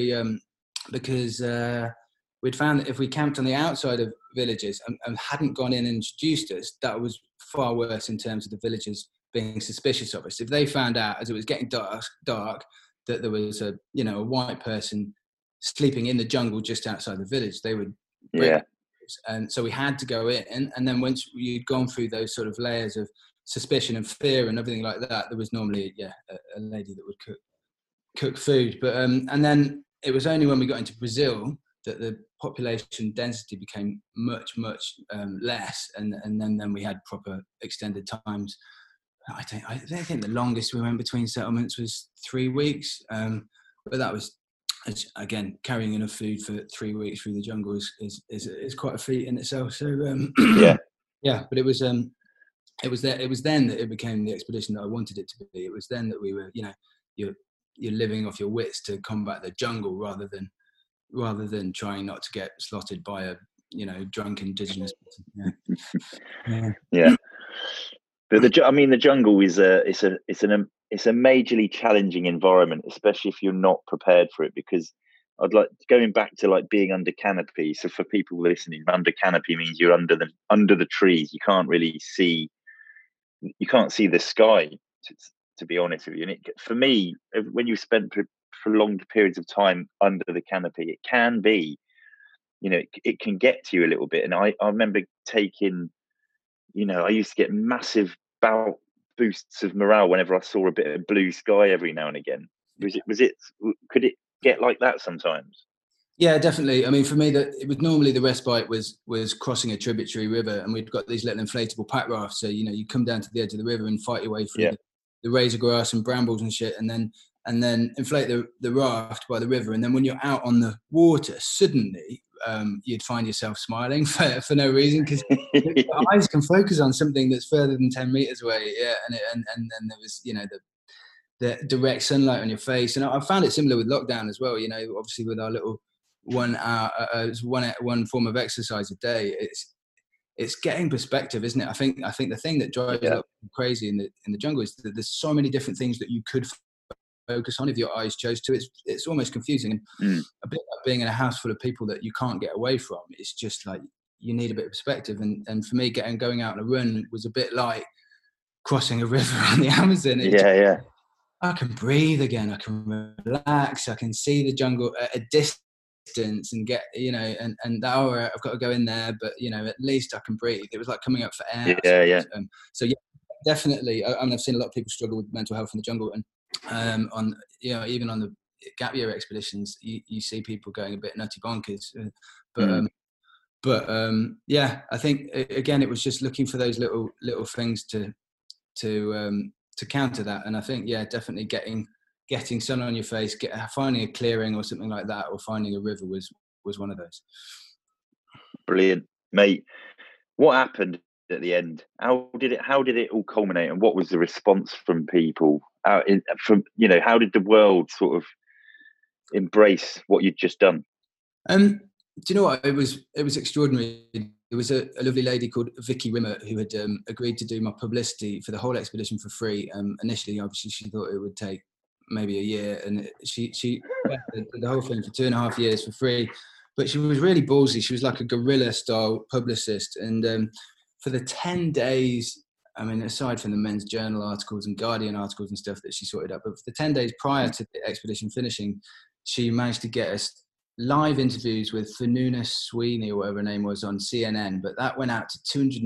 we'd found that if we camped on the outside of villages and hadn't gone in and introduced us, that was far worse in terms of the villagers being suspicious of us. If they found out as it was getting dark that there was a white person sleeping in the jungle just outside the village, they would break us. And so we had to go in, and then once you'd gone through those sort of layers of suspicion and fear and everything like that, there was normally a lady that would cook food. But and then it was only when we got into Brazil that the population density became much less, and then we had proper extended times. I don't think the longest we went between settlements was 3 weeks, but that was, again, carrying enough food for 3 weeks through the jungle is quite a feat in itself. So but it was then that it became the expedition that I wanted it to be. It was then that we were, you're living off your wits to combat the jungle rather than trying not to get slaughtered by a drunk indigenous person. Yeah. But the jungle is it's a majorly challenging environment, especially if you're not prepared for it. Because I'd like going back to like being under canopy. So for people listening, under canopy means you're under the trees. You can't really see. You can't see the sky. To be honest with you, and for me, when you spend prolonged periods of time under the canopy, it can be, it can get to you a little bit. And I remember taking. I used to get massive boosts of morale whenever I saw a bit of blue sky every now and again. Could it get like that sometimes? Yeah, definitely. I mean, for me, it was normally the respite was crossing a tributary river, and we'd got these little inflatable pack rafts. So you come down to the edge of the river and fight your way through the razor grass and brambles and shit, and then inflate the raft by the river. And then when you're out on the water, suddenly you'd find yourself smiling for no reason, because your eyes can focus on something that's further than 10 meters away. Yeah, and then there was the direct sunlight on your face. And I found it similar with lockdown as well. Obviously with our little 1 hour, one form of exercise a day. It's getting perspective, isn't it? I think the thing that drives you crazy in the jungle is that there's so many different things that you could focus on if your eyes chose to. It's almost confusing, and a bit like being in a house full of people that you can't get away from. It's just like you need a bit of perspective, and for me, going out on a run was a bit like crossing a river on the Amazon. I can breathe again. I can relax. I can see the jungle at a distance and get, and that hour I've got to go in there, but at least I can breathe. It was like coming up for air. So definitely. I've seen a lot of people struggle with mental health in the jungle, and on even on the gap year expeditions, you see people going a bit nutty bonkers. But I think again it was just looking for those little things to counter that, and I think definitely getting sun on your face, finding a clearing or something like that, or finding a river was one of those. Brilliant, mate. What happened at the end? How did it all culminate, and what was the response from people? How did the world sort of embrace what you'd just done? Do you know what? It was extraordinary. There was a lovely lady called Vicky Rimmer who had agreed to do my publicity for the whole expedition for free. Initially, obviously, she thought it would take maybe a year, and she did the whole thing for 2.5 years for free. But she was really ballsy. She was like a guerrilla-style publicist. And for the 10 days, I mean, aside from the Men's Journal articles and Guardian articles and stuff that she sorted out, but for the 10 days prior to the expedition finishing, she managed to get us live interviews with Fununa Sweeney or whatever her name was on CNN, but that went out to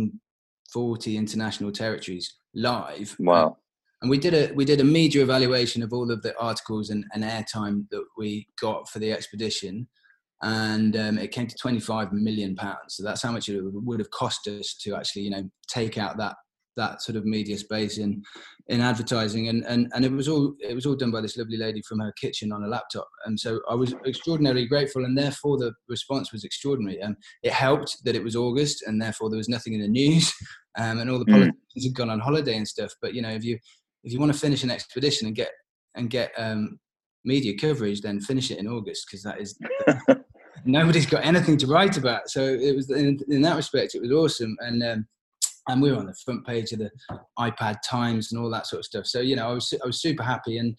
240 international territories live. Wow. And we did a media evaluation of all of the articles and airtime that we got for the expedition, and it came to £25 million. So that's how much it would have cost us to actually take out that sort of media space in advertising, and it was all done by this lovely lady from her kitchen on a laptop. And so I was extraordinarily grateful, and therefore the response was extraordinary. And it helped that it was August, and therefore there was nothing in the news, and all the politicians had gone on holiday and stuff. But if you want to finish an expedition and get media coverage, then finish it in August, because that is nobody's got anything to write about. So it was in that respect, it was awesome. And we were on the front page of the iPad Times and all that sort of stuff. So I was super happy, and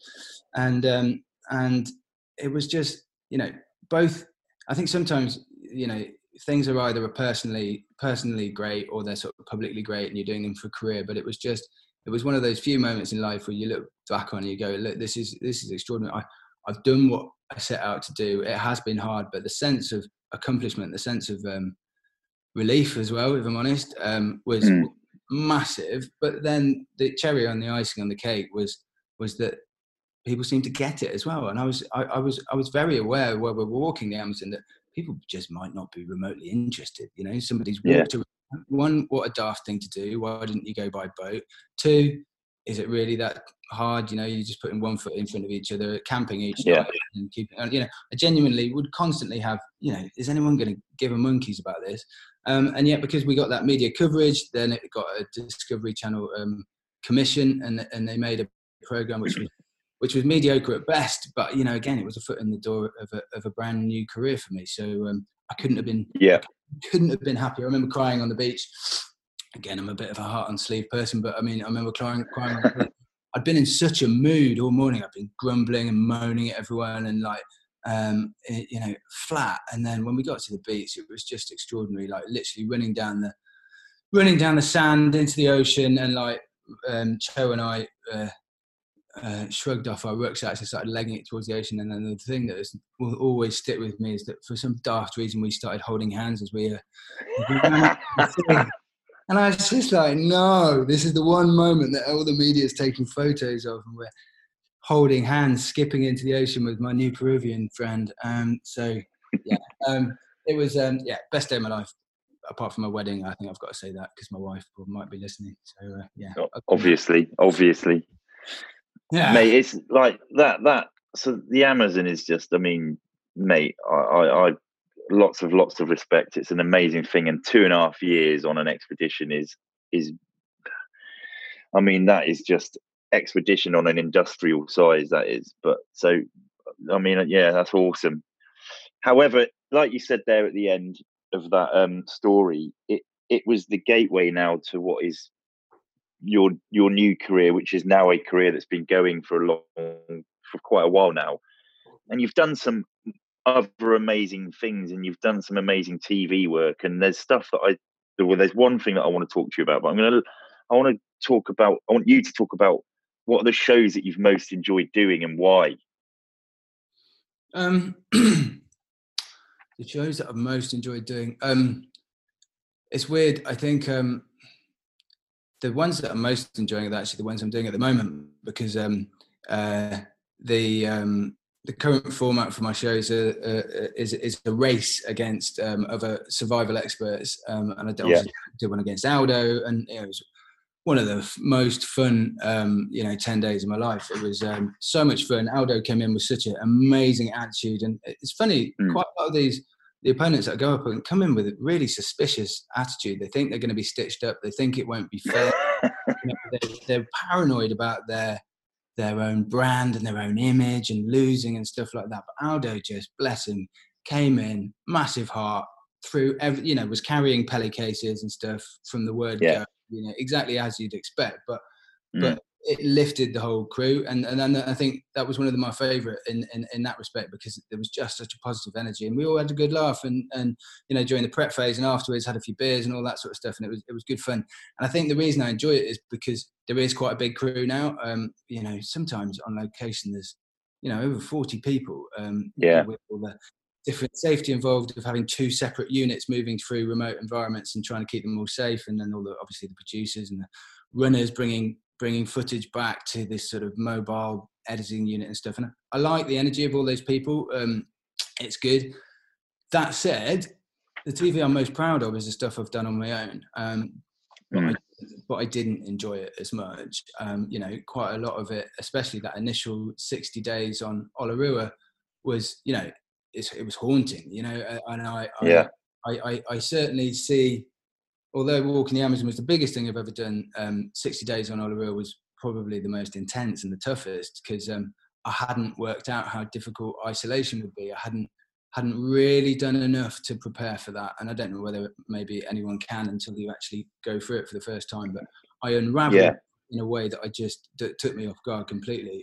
it was just both. I think sometimes things are either personally great, or they're sort of publicly great, and you're doing them for a career. But it was one of those few moments in life where you look back on and you go, look, this is extraordinary. I've done what I set out to do. It has been hard, but the sense of accomplishment, the sense of relief as well, if I'm honest, was massive. But then the cherry on the icing on the cake was that people seemed to get it as well. And I was very aware while we were walking the Amazon that people just might not be remotely interested. Somebody's walked around. One, what a daft thing to do. Why didn't you go by boat? Two, is it really that hard? You're just putting one foot in front of each other, camping each night, and keeping. I genuinely would constantly have. Is anyone going to give a monkeys about this? And yet, because we got that media coverage, then it got a Discovery Channel commission, and they made a program which was mediocre at best. But again, it was a foot in the door of a brand new career for me. So I couldn't have been happier. I remember crying on the beach. Again, I'm a bit of a heart on sleeve person, but I remember crying on the beach. I'd been in such a mood all morning. I'd been grumbling and moaning at everyone, and flat. And then when we got to the beach, it was just extraordinary. Like literally running down the sand into the ocean, and Cho and I shrugged off our rucksacks and started legging it towards the ocean. And then the thing that will always stick with me is that for some daft reason we started holding hands as we ran. And I was just like, no, this is the one moment that all the media is taking photos of, and we're holding hands, skipping into the ocean with my new Peruvian friend. It was best day of my life, apart from my wedding. I think I've got to say that because my wife might be listening. So obviously, yeah, mate. It's like that. So the Amazon is just. I mean, mate, I lots of respect. It's an amazing thing, and 2.5 years on an expedition is. I mean, that is just expedition on an industrial size, that is. But so, I mean, that's awesome. However, like you said there at the end of that story, it was the gateway now to what is your new career, which is now a career that's been going for a long for quite a while now, and you've done some other amazing things, and you've done some amazing TV work, and there's stuff that there's one thing that I want to talk to you about, but I want you to talk about what are the shows that you've most enjoyed doing and why. The shows that I've most enjoyed doing, it's weird. I think the ones that I'm most enjoying are actually the ones I'm doing at the moment, because the current format for my shows is a race against other survival experts, and I did one against Aldo, and it was one of the most fun 10 days of my life. It was so much fun. Aldo came in with such an amazing attitude, and it's funny, quite a lot of the opponents that go up and come in with a really suspicious attitude. They think they're going to be stitched up. They think it won't be fair. They're paranoid about their own brand and their own image and losing and stuff like that. But Aldo, just bless him, came in, massive heart, through was carrying Pele cases and stuff from the word go, exactly as you'd expect. But it lifted the whole crew, and I think that was one of my favourite in that respect, because there was just such a positive energy, and we all had a good laugh, and during the prep phase and afterwards had a few beers and all that sort of stuff, and it was good fun. And I think the reason I enjoy it is because there is quite a big crew now. Sometimes on location there's over 40 people. With all the different safety involved of having 2 separate units moving through remote environments and trying to keep them all safe, and then obviously the producers and the runners bringing footage back to this sort of mobile editing unit and stuff. And I like the energy of all those people. It's good. That said, the TV I'm most proud of is the stuff I've done on my own. But I didn't enjoy it as much. Quite a lot of it, especially that initial 60 days on Olarua, was, it was haunting, and I certainly see, although walking the Amazon was the biggest thing I've ever done, 60 days on Olarua was probably the most intense and the toughest, because I hadn't worked out how difficult isolation would be. I hadn't really done enough to prepare for that, and I don't know whether maybe anyone can until you actually go through it for the first time. But I unravelled in a way that took me off guard completely.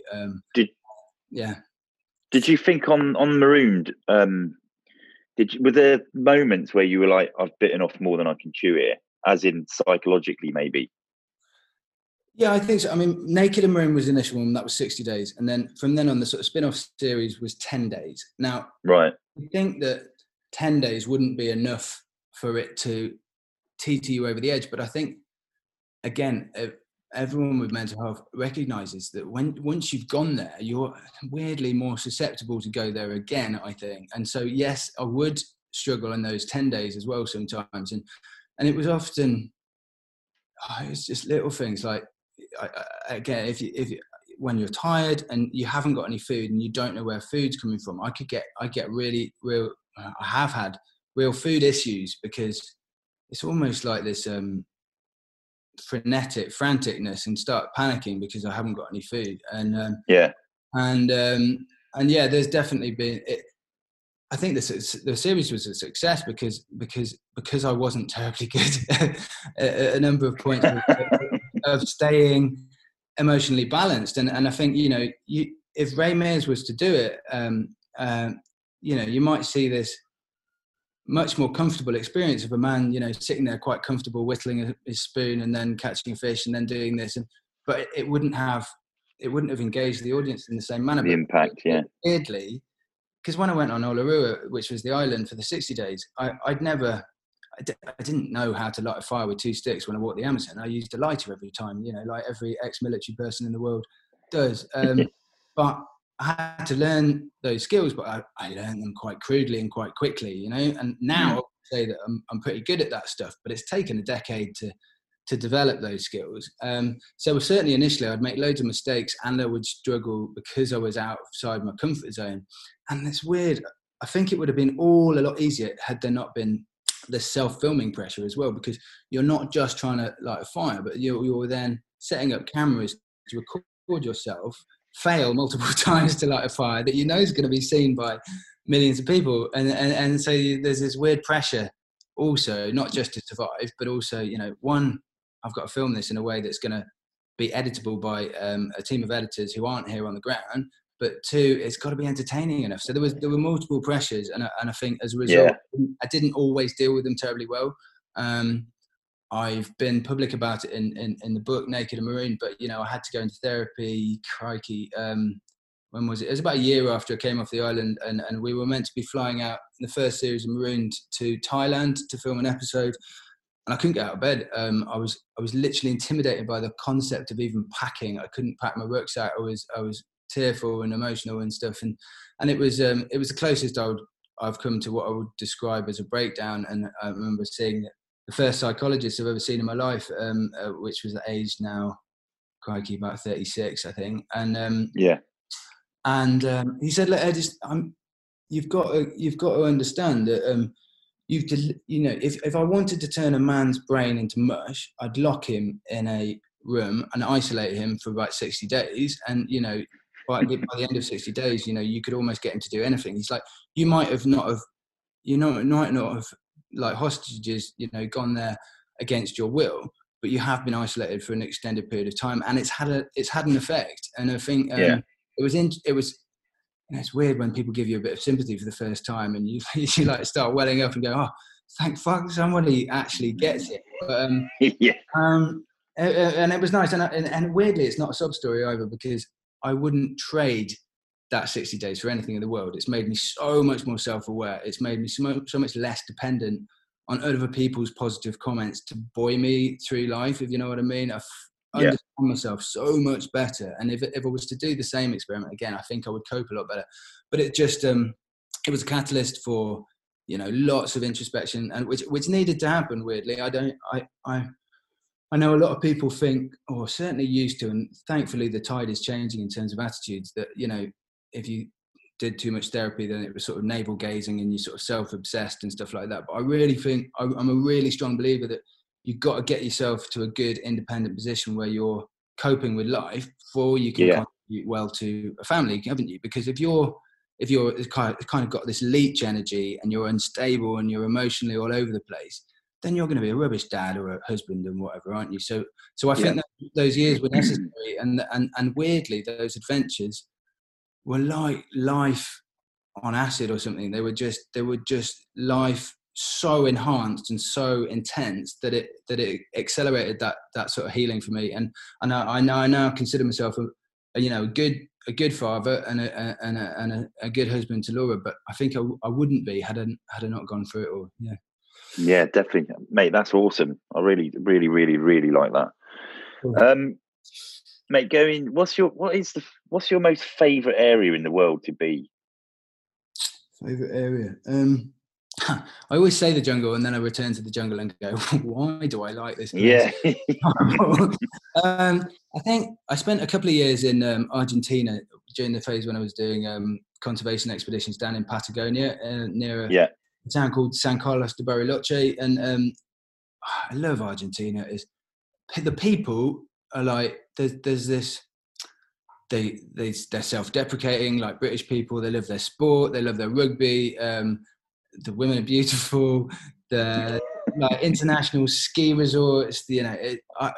Did you think on Marooned? Were there moments where you were like, I've bitten off more than I can chew here, as in psychologically maybe? Yeah, I think so. I mean, Naked and Marooned was the initial one, that was 60 days. And then from then on, the sort of spin-off series was 10 days. Now, right. I think that 10 days wouldn't be enough for it to teeter you over the edge. But I think, again, everyone with mental health recognises that once you've gone there, you're weirdly more susceptible to go there again, I think. And so, yes, I would struggle in those 10 days as well sometimes. And it was often, it's just little things like, again, if you when you're tired and you haven't got any food and you don't know where food's coming from, I get really real. I have had real food issues, because it's almost like this franticness, and start panicking because I haven't got any food. And there's definitely been. I think the series was a success because I wasn't terribly good at a number of points of staying emotionally balanced. And I think, if Ray Mears was to do it, you might see this much more comfortable experience of a man, sitting there quite comfortable, whittling his spoon and then catching a fish and then doing this. But it wouldn't have engaged the audience in the same manner. The impact, weirdly, because when I went on Olarua, which was the island for the 60 days, I didn't know how to light a fire with 2 sticks when I walked the Amazon. I used a lighter every time, like every ex-military person in the world does. But I had to learn those skills, but I learned them quite crudely and quite quickly, And now I would say that I'm pretty good at that stuff, but it's taken a decade to develop those skills. So certainly initially I'd make loads of mistakes and I would struggle because I was outside my comfort zone. And it's weird. I think it would have been all a lot easier had there not been the self-filming pressure as well, because you're not just trying to light a fire, but you're then setting up cameras to record yourself, fail multiple times to light a fire that is going to be seen by millions of people. And so there's this weird pressure also, not just to survive, but also, one, I've got to film this in a way that's going to be editable by a team of editors who aren't here on the ground. but 2, it's got to be entertaining enough. So there were multiple pressures, and I think as a result, I didn't always deal with them terribly well. I've been public about it in the book Naked and Marooned, but I had to go into therapy. Crikey, when was it? It was about a year after I came off the island, and we were meant to be flying out in the first series of Marooned to Thailand to film an episode. And I couldn't get out of bed. I was literally intimidated by the concept of even packing. I couldn't pack my rucksack. I was tearful and emotional and stuff. And it was the closest I've come to what I would describe as a breakdown. And I remember seeing the first psychologist I've ever seen in my life, which was at age now, crikey, about 36, I think. And he said, "Look, Ed, you've got to understand that." If I wanted to turn a man's brain into mush, I'd lock him in a room and isolate him for about 60 days. And, by the end of 60 days, you could almost get him to do anything. He's like, you might not have, like hostages, gone there against your will, but you have been isolated for an extended period of time, and it's had an effect. And I think it's weird when people give you a bit of sympathy for the first time, and you like start welling up and go, "Oh, thank fuck, somebody actually gets it." But, and it was nice, and weirdly, it's not a sub story either, because I wouldn't trade that 60 days for anything in the world. It's made me so much more self-aware. It's made me so much less dependent on other people's positive comments to buoy me through life, if you know what I mean. I understand myself so much better, and if I was to do the same experiment again, I think I would cope a lot better. But it just it was a catalyst for lots of introspection, and which needed to happen. Weirdly, I know a lot of people think, or certainly used to, and thankfully the tide is changing in terms of attitudes, that if you did too much therapy, then it was sort of navel gazing and you sort of self-obsessed and stuff like that. But I really think I'm a really strong believer that you've got to get yourself to a good independent position where you're coping with life before you can contribute well to a family, haven't you? Because if you're kind of got this leech energy and you're unstable and you're emotionally all over the place, then you're going to be a rubbish dad or a husband and whatever, aren't you? So I think that those years were necessary, and weirdly, those adventures were like life on acid or something. They were just life so enhanced and so intense that it accelerated that sort of healing for me. And I now consider myself a good father and a good husband to Laura, but I think I wouldn't be had I not gone through it all. Yeah, definitely, mate. That's awesome. I really, really, really, really like that. Mate, what's your most favourite area in the world to be? Favourite area? I always say the jungle, and then I return to the jungle and go, why do I like this place? I think I spent a couple of years in Argentina during the phase when I was doing conservation expeditions down in Patagonia, near a town called San Carlos de Bariloche. And I love Argentina. The people are like, there's this, they're self-deprecating like British people. They love their sport, they love their rugby. The women are beautiful. The international ski resorts. The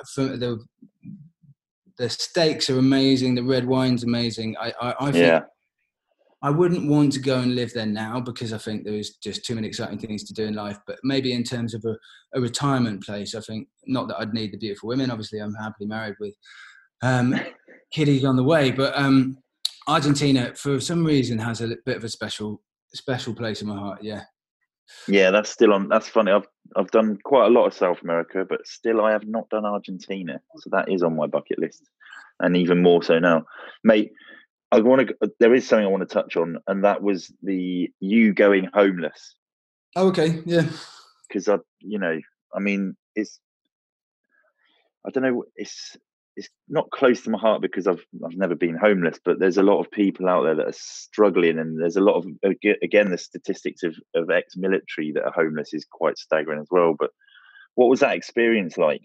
steaks are amazing. The red wine's amazing. I think I wouldn't want to go and live there now, because I think there's just too many exciting things to do in life. But maybe in terms of a retirement place, I think, not that I'd need the beautiful women. Obviously, I'm happily married with kiddies on the way. But Argentina, for some reason, has a bit of a special place in my heart. That's still on. That's funny. I've done quite a lot of South America, but still I have not done Argentina. So that is on my bucket list, and even more so now, mate. There is something I want to touch on, and that was you going homeless. Oh, okay, yeah. Because I mean, it's not close to my heart because I've never been homeless, but there's a lot of people out there that are struggling, and there's a lot of, again, the statistics of ex-military that are homeless is quite staggering as well. But what was that experience like?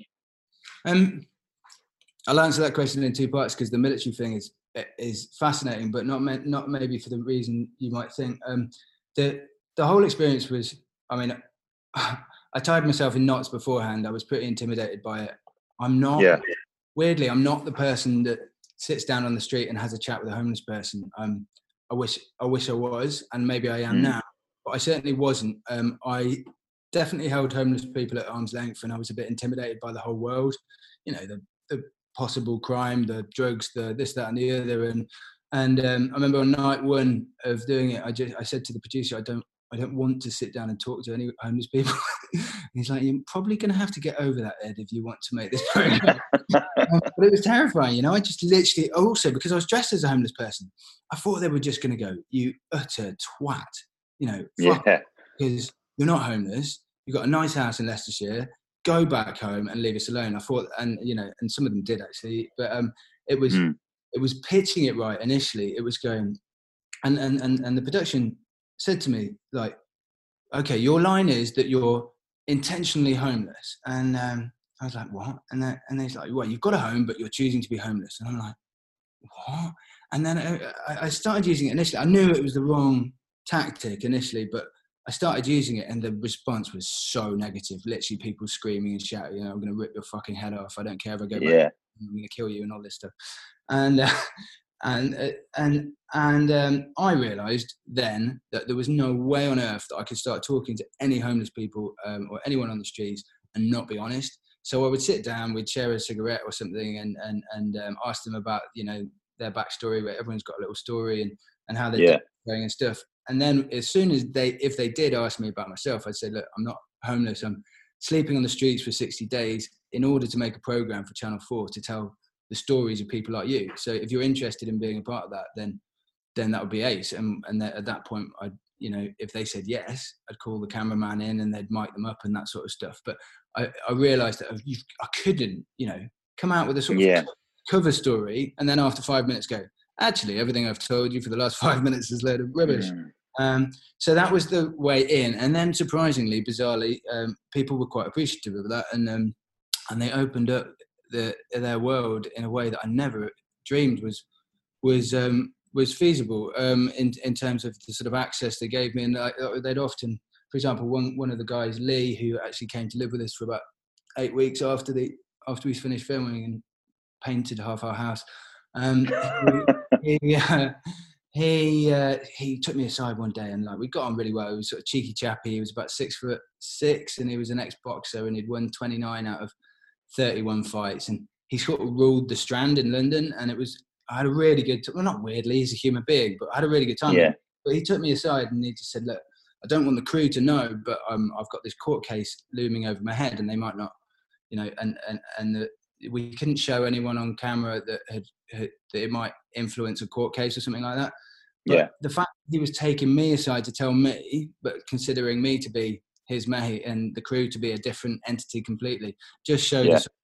I'll answer that question in two parts, because the military thing is fascinating, but not maybe for the reason you might think. The whole experience was, I mean, I tied myself in knots beforehand. I was pretty intimidated by it. Weirdly, I'm not the person that sits down on the street and has a chat with a homeless person. I wish I was, and maybe I am now, but I certainly wasn't. I definitely held homeless people at arm's length, and I was a bit intimidated by the whole world. You know, the possible crime, the drugs, the this, that, and the other. And I remember on night one of doing it, I said to the producer, I don't want to sit down and talk to any homeless people. He's like, you're probably going to have to get over that, Ed, if you want to make this program. But it was terrifying, you know. I just literally, also because I was dressed as a homeless person, I thought they were just going to go, you utter twat, you know, fuck, because you're not homeless. You've got a nice house in Leicestershire. Go back home and leave us alone. I thought, and you know, and some of them did actually, but it was pitching it right initially. It was going, and the production said to me, like, okay, your line is that you're intentionally homeless. And I was like, what? And he's like, well, you've got a home, but you're choosing to be homeless. And I'm like, what? And then I started using it initially. I knew it was the wrong tactic initially, but I started using it, and the response was so negative. Literally, people screaming and shouting, you know, I'm going to rip your fucking head off. I don't care if I go back. I'm going to kill you and all this stuff. And I realised then that there was no way on earth that I could start talking to any homeless people or anyone on the streets and not be honest. So I would sit down, we'd share a cigarette or something, and ask them about, you know, their backstory, where everyone's got a little story and how they're going and stuff. And then as soon as if they did ask me about myself, I'd say, look, I'm not homeless. I'm sleeping on the streets for 60 days in order to make a program for Channel 4 to tell the stories of people like you. So if you're interested in being a part of that, then that would be ace. And at that point, I'd, you know, if they said yes, I'd call the cameraman in and they'd mic them up and that sort of stuff. But I realised that I couldn't, you know, come out with a sort of cover story and then after 5 minutes go, actually, everything I've told you for the last 5 minutes is a load of rubbish. So that was the way in. And then surprisingly, bizarrely, people were quite appreciative of that. And they opened up their world in a way that I never dreamed was feasible in terms of the sort of access they gave me. And they'd often, for example, one of the guys, Lee, who actually came to live with us for about 8 weeks after we finished filming and painted half our house. He took me aside one day and like we got on really well. He was sort of cheeky chappy. He was about 6'6" and he was an ex-boxer and he'd won 29 out of 31 fights, and he sort of ruled the Strand in London. And I had a really good time. Well, not weirdly, he's a human being, but I had a really good time. Yeah. But he took me aside and he just said, look, I don't want the crew to know, but I've got this court case looming over my head and they might not, you know, and we couldn't show anyone on camera that it might influence a court case or something like that. But the fact that he was taking me aside to tell me, but considering me to be his mate and the crew to be a different entity completely, just showed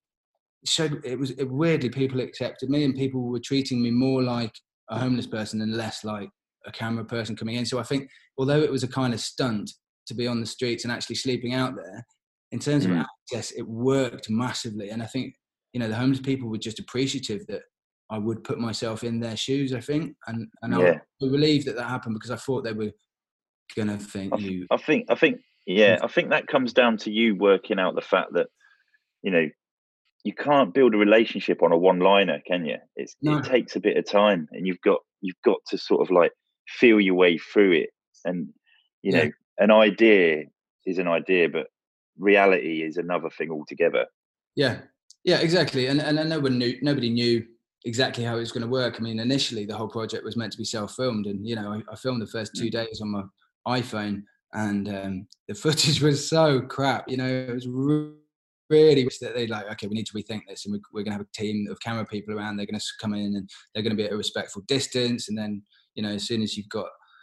it weirdly people accepted me and people were treating me more like a homeless person and less like a camera person coming in. So I think although it was a kind of stunt to be on the streets and actually sleeping out there, in terms of access, it worked massively. And I think, you know, the homeless people were just appreciative that I would put myself in their shoes, I think. And I was relieved that happened because I thought they were going to think I think that comes down to you working out the fact that, you know, you can't build a relationship on a one-liner, can you? It takes a bit of time, and you've got to sort of like feel your way through it. And, you know, an idea is an idea, but reality is another thing altogether. Yeah, exactly. And nobody knew exactly how it was going to work. I mean, initially the whole project was meant to be self-filmed, and, you know, I filmed the first 2 days on my iPhone, and the footage was so crap. You know, it was really that they're like, okay, we need to rethink this, and we're going to have a team of camera people around. They're going to come in and they're going to be at a respectful distance, and then, you know, as soon as you've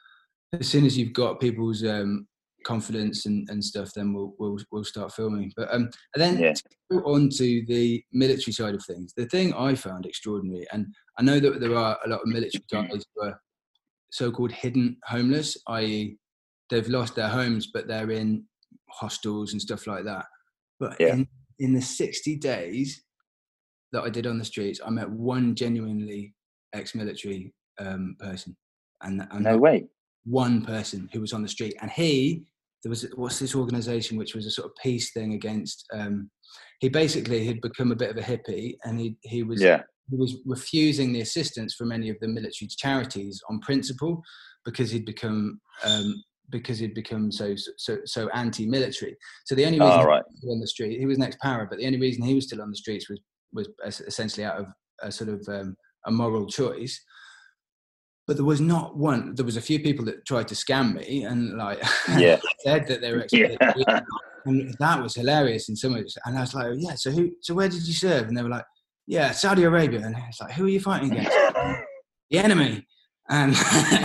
got people's confidence and stuff, then we'll start filming. But and then to go on to the military side of things, the thing I found extraordinary, and I know that there are a lot of military guys who are so-called hidden homeless, i.e. they've lost their homes but they're in hostels and stuff like that. But in the 60 days that I did on the streets, I met one genuinely ex-military person. And no way. One person who was on the street. And what's this organisation which was a sort of peace thing against, he basically had become a bit of a hippie, and he was refusing the assistance from any of the military charities on principle because he'd become so anti-military. So the only reason he was still on the street, he was an ex-para, but the only reason he was still on the streets was essentially out of a sort of a moral choice. But there was not one. There was a few people that tried to scam me and said that they were and that was hilarious in some ways. And I was like, yeah. So where did you serve? And they were like, yeah, Saudi Arabia. And it's like, who are you fighting against? The enemy. And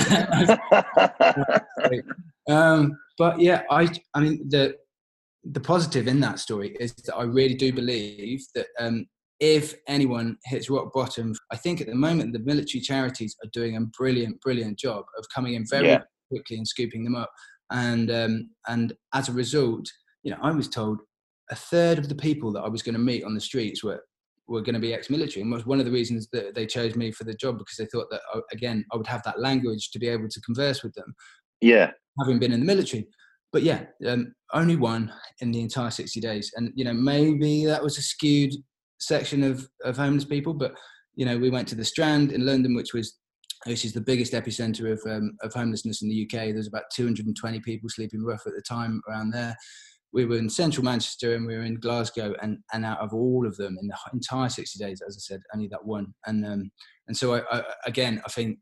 but yeah, I mean the positive in that story is that I really do believe that if anyone hits rock bottom, I think at the moment the military charities are doing a brilliant job of coming in very quickly and scooping them up. And as a result, I was told a third of the people that I was going to meet on the streets were going to be ex-military, and was one of the reasons that they chose me for the job, because they thought that again I would have that language to be able to converse with them. Yeah, having been in the military. But yeah, only one in the entire 60 days, and maybe that was a skewed section of homeless people. But we went to the Strand in London, which is the biggest epicenter of homelessness in the UK. There's about 220 people sleeping rough at the time around there. We were in central Manchester and we were in Glasgow, and out of all of them in the entire 60 days, as I said, only that one. And so I think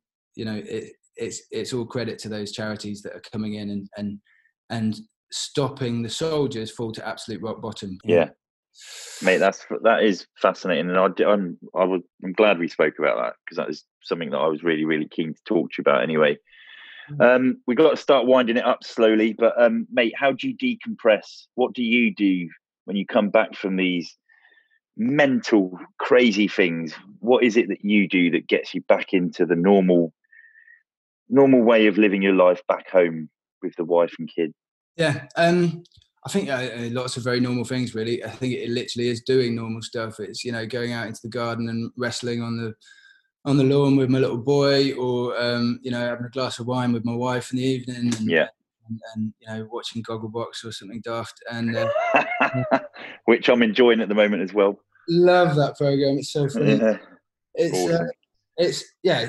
it's all credit to those charities that are coming in and stopping the soldiers fall to absolute rock bottom. Yeah, mate, that is fascinating, and I'm glad we spoke about that, because that is something that I was really, really keen to talk to you about anyway. We got to start winding it up slowly, but mate, how do you decompress? What do you do when you come back from these mental, crazy things? What is it that you do that gets you back into the normal way of living your life back home with the wife and kid? Yeah, I think lots of very normal things, really. I think it literally is doing normal stuff. It's going out into the garden and wrestling on the lawn with my little boy, or having a glass of wine with my wife in the evening, and watching Gogglebox or something daft, and which I'm enjoying at the moment as well. Love that program. It's so funny. Yeah. It's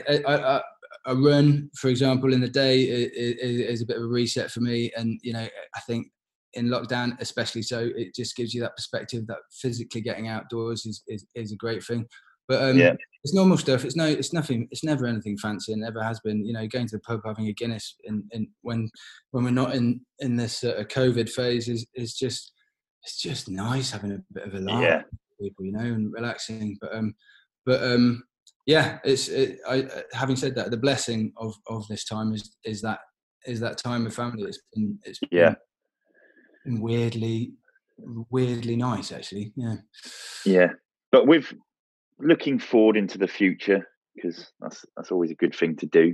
a run, for example, in the day is a bit of a reset for me, and I think in lockdown especially so, it just gives you that perspective that physically getting outdoors is a great thing. But it's normal stuff. It's nothing. It's never anything fancy, and never has been. Going to the pub, having a Guinness, and when we're not in this COVID phase, is just nice, having a bit of a laugh with people, and relaxing. But having said that, the blessing of this time is that time with family. It's been weirdly nice, actually. Yeah, but with looking forward into the future, because that's always a good thing to do.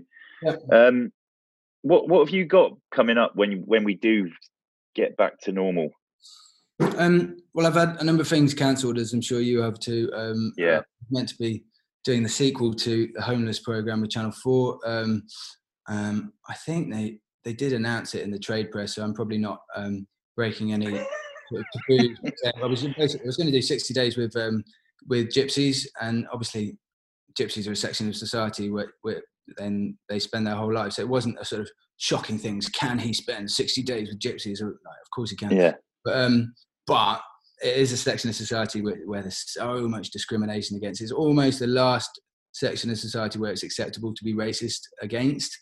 What have you got coming up when we do get back to normal? Well, I've had a number of things cancelled, as I'm sure you have too. Meant to be doing the sequel to the Homeless program with Channel 4. I think they did announce it in the trade press, so I'm probably not breaking any taboos. I was going to do 60 days with gypsies, and obviously gypsies are a section of society where then they spend their whole life. So it wasn't a sort of shocking thing. Can he spend 60 days with gypsies? Of course he can. Yeah. But it is a section of society where there's so much discrimination against. It's almost the last section of society where it's acceptable to be racist against.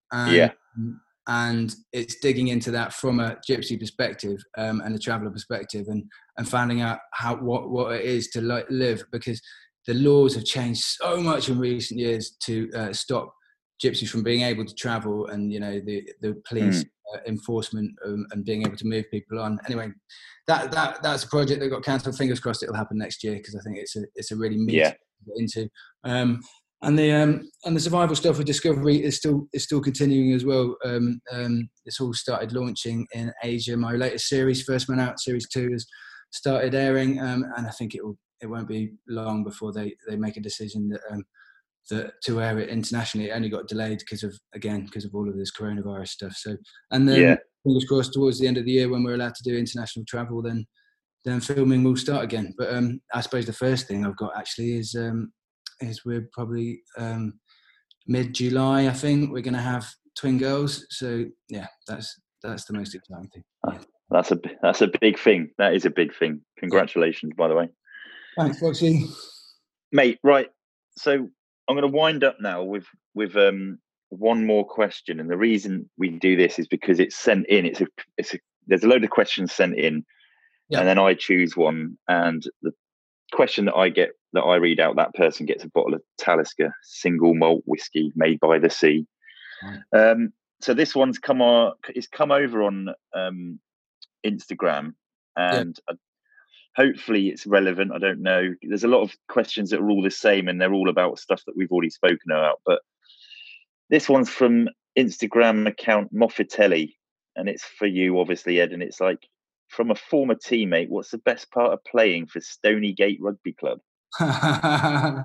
And it's digging into that from a gypsy perspective and a traveller perspective, and finding out what it is to live, because the laws have changed so much in recent years to stop gypsies from being able to travel, and the police enforcement and being able to move people on. Anyway, that's a project that got cancelled. Fingers crossed it'll happen next year, because I think it's a really meaty to get into. And the survival stuff with Discovery is still continuing as well. It's all started launching in Asia. My latest series, First Man Out, Series 2, has started airing, and I think it won't be long before they make a decision that to air it internationally. It only got delayed because of all of this coronavirus stuff. So, and then fingers crossed, towards the end of the year when we're allowed to do international travel, then filming will start again. But I suppose the first thing I've got actually is is we're probably mid-July, I think, we're going to have twin girls. So yeah, that's the most exciting thing. Yeah. That's a big thing. That is a big thing. Congratulations, by the way. Thanks, Foxy. Mate, right. So I'm going to wind up now with one more question, and the reason we do this is because it's sent in. There's a load of questions sent in, and then I choose one, and the question that I read out, that person gets a bottle of Talisker single malt whiskey made by the sea. Right. So this one's come over on Instagram, and hopefully it's relevant. I don't know. There's a lot of questions that are all the same, and they're all about stuff that we've already spoken about. But this one's from Instagram account Moffatelli, and it's for you, obviously, Ed. And it's like, from a former teammate, what's the best part of playing for Stonygate Rugby Club? I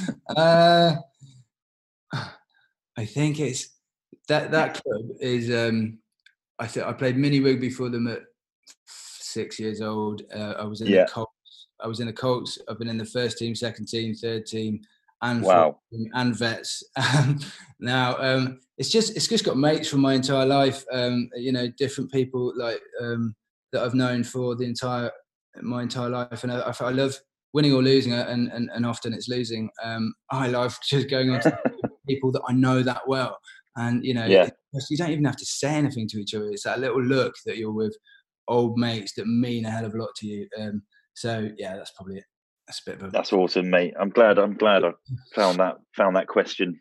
think it's that club is. I played mini rugby for them at 6 years old. I was in the Colts. I've been in the first team, second team, third team, and team, and vets. Now it's just got mates from my entire life. Different people like that I've known for my entire life, and I love winning or losing, and often it's losing. I love just going on to people that I know that well, and you don't even have to say anything to each other. It's that little look that you're with old mates that mean a hell of a lot to you. So yeah, that's probably it. That's a bit of a... That's awesome, mate. I'm glad I found that question.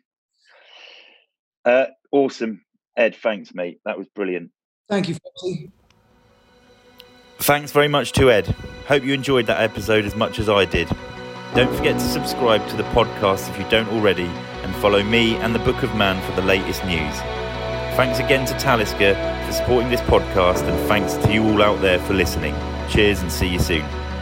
Awesome, Ed. Thanks, mate. That was brilliant. Thank you, Foxy. Thanks very much to Ed. Hope you enjoyed that episode as much as I did. Don't forget to subscribe to the podcast if you don't already, and follow me and the Book of Man for the latest news. Thanks again to Talisker for supporting this podcast, and thanks to you all out there for listening. Cheers and see you soon.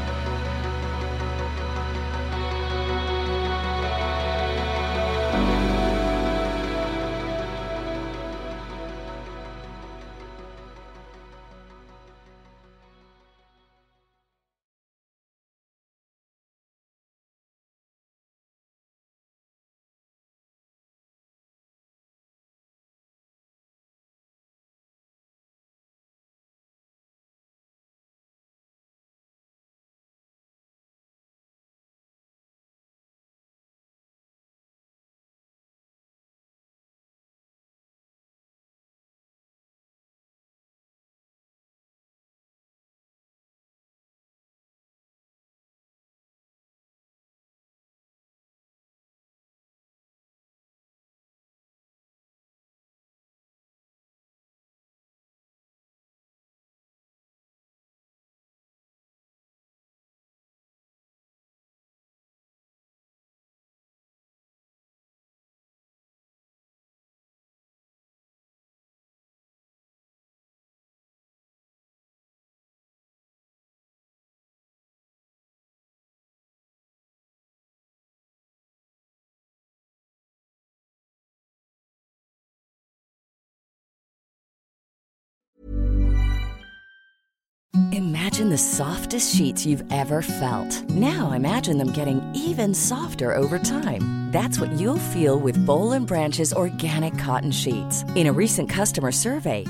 Imagine the softest sheets you've ever felt. Now imagine them getting even softer over time. That's what you'll feel with Boll & Branch's organic cotton sheets. In a recent customer survey,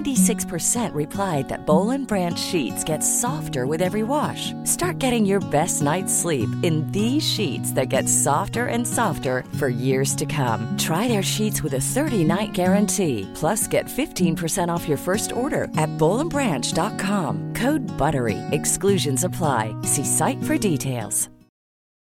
96% replied that Boll & Branch sheets get softer with every wash. Start getting your best night's sleep in these sheets that get softer and softer for years to come. Try their sheets with a 30-night guarantee. Plus, get 15% off your first order at bollandbranch.com. Code BUTTERY. Exclusions apply. See site for details.